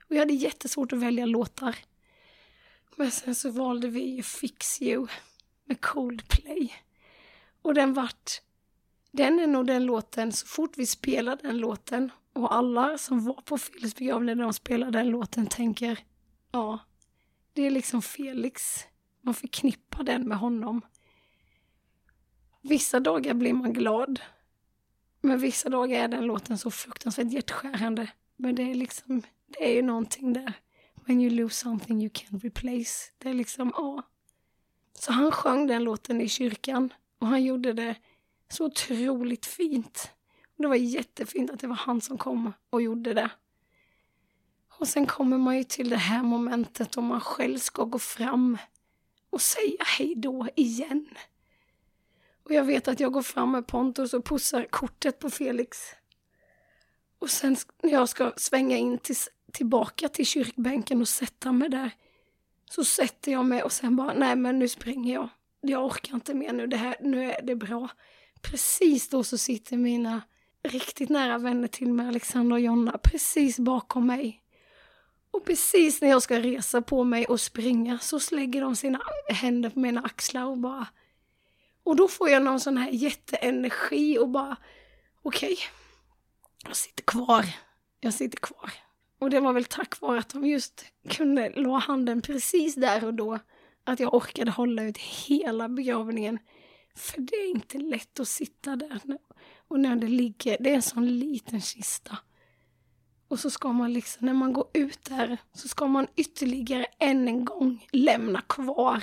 Och jag hade jättesvårt att välja låtar. Men sen så valde vi Fix You med Coldplay. Och den är nog den låten, så fort vi spelade den låten och alla som var på Felix begravning när de spelade den låten tänker, ja, det är liksom Felix. Man förknippar den med honom. Vissa dagar blir man glad. Men vissa dagar är den låten så fruktansvärt hjärtskärande. Men det är ju någonting där. When you lose something you can't replace. Det är liksom, ja. Så han sjöng den låten i kyrkan. Och han gjorde det så otroligt fint. Och det var jättefint att det var han som kom och gjorde det. Och sen kommer man ju till det här momentet om man själv ska gå fram och säga hej då igen. Och jag vet att jag går fram med Pontus och pussar kortet på Felix. Och sen när jag ska svänga in tillbaka till kyrkbänken och sätta mig där, så sätter jag mig och sen bara, nej men nu springer jag. Jag orkar inte mer nu är det bra. Precis då så sitter mina riktigt nära vänner till mig, Alexander och Jonna, precis bakom mig. Och precis när jag ska resa på mig och springa så slägger de sina händer på mina axlar och bara... Och då får jag någon sån här jätteenergi och bara, okej, jag sitter kvar. Och det var väl tack vare att de just kunde la handen precis där och då, att jag orkade hålla ut hela begravningen. För det är inte lätt att sitta där. Och när det är en sån liten kista. Och så ska man liksom, när man går ut där, så ska man ytterligare en gång lämna kvar.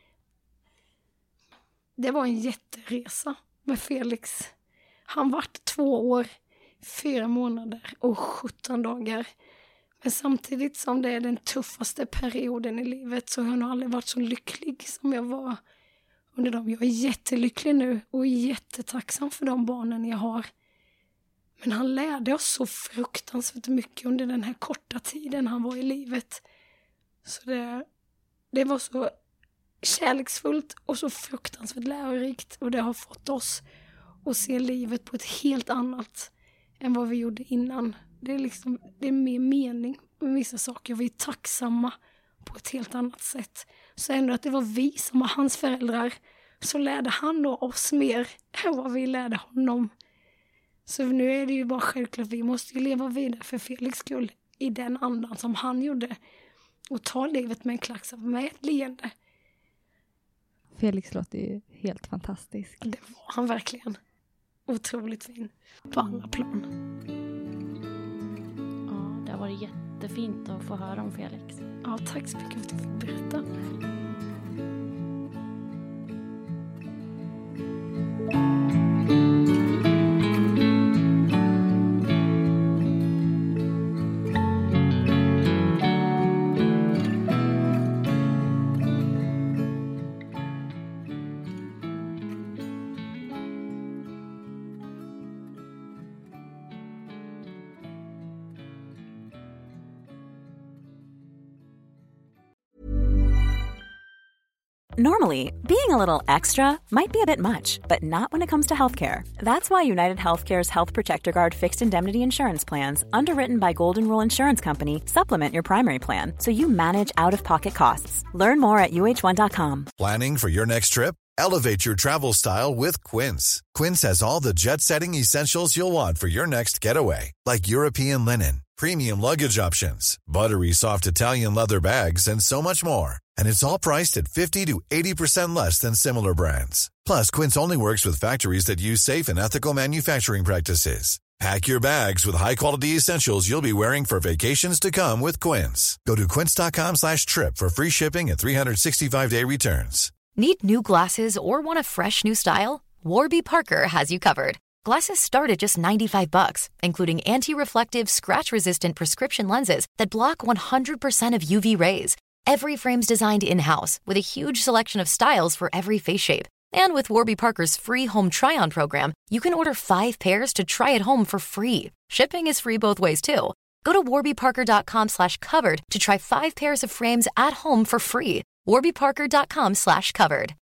Det var en jätteresa med Felix. Han vart 2 år, 4 månader och 17 dagar. Men samtidigt som det är den tuffaste perioden i livet, så har jag nog aldrig varit så lycklig som jag var under dem. Jag är jättelycklig nu och jättetacksam för de barnen jag har. Men han lärde oss så fruktansvärt mycket under den här korta tiden han var i livet. Så det var så kärleksfullt och så fruktansvärt lärorikt. Och det har fått oss att se livet på ett helt annat än vad vi gjorde innan. Det är mer mening med vissa saker. Vi är tacksamma på ett helt annat sätt. Så ändå att det var vi som var hans föräldrar, så lärde han då oss mer än vad vi lärde honom. Så nu är det ju bara självklart att vi måste leva vidare för Felix skull i den andan som han gjorde. Och ta livet med en klack med ett leende. Felix låter ju helt fantastisk. Det var han verkligen. Otroligt fin på alla plan. Ja, det har varit jättefint att få höra om Felix. Ja, tack så mycket för att du fick berätta. Normally, being a little extra might be a bit much, but not when it comes to healthcare. That's why United Healthcare's Health Protector Guard fixed indemnity insurance plans, underwritten by Golden Rule Insurance Company, supplement your primary plan so you manage out-of-pocket costs. Learn more at uh1.com. Planning for your next trip? Elevate your travel style with Quince. Quince has all the jet-setting essentials you'll want for your next getaway, like European linen, premium luggage options, buttery soft Italian leather bags, and so much more. And it's all priced at 50 to 80% less than similar brands. Plus, Quince only works with factories that use safe and ethical manufacturing practices. Pack your bags with high-quality essentials you'll be wearing for vacations to come with Quince. Go to quince.com/trip for free shipping and 365-day returns. Need new glasses or want a fresh new style? Warby Parker has you covered. Glasses start at just $95, including anti-reflective, scratch-resistant prescription lenses that block 100% of UV rays. Every frame's designed in-house with a huge selection of styles for every face shape. And with Warby Parker's free home try-on program, you can order 5 pairs to try at home for free. Shipping is free both ways, too. Go to warbyparker.com/covered to try 5 pairs of frames at home for free. warbyparker.com/covered.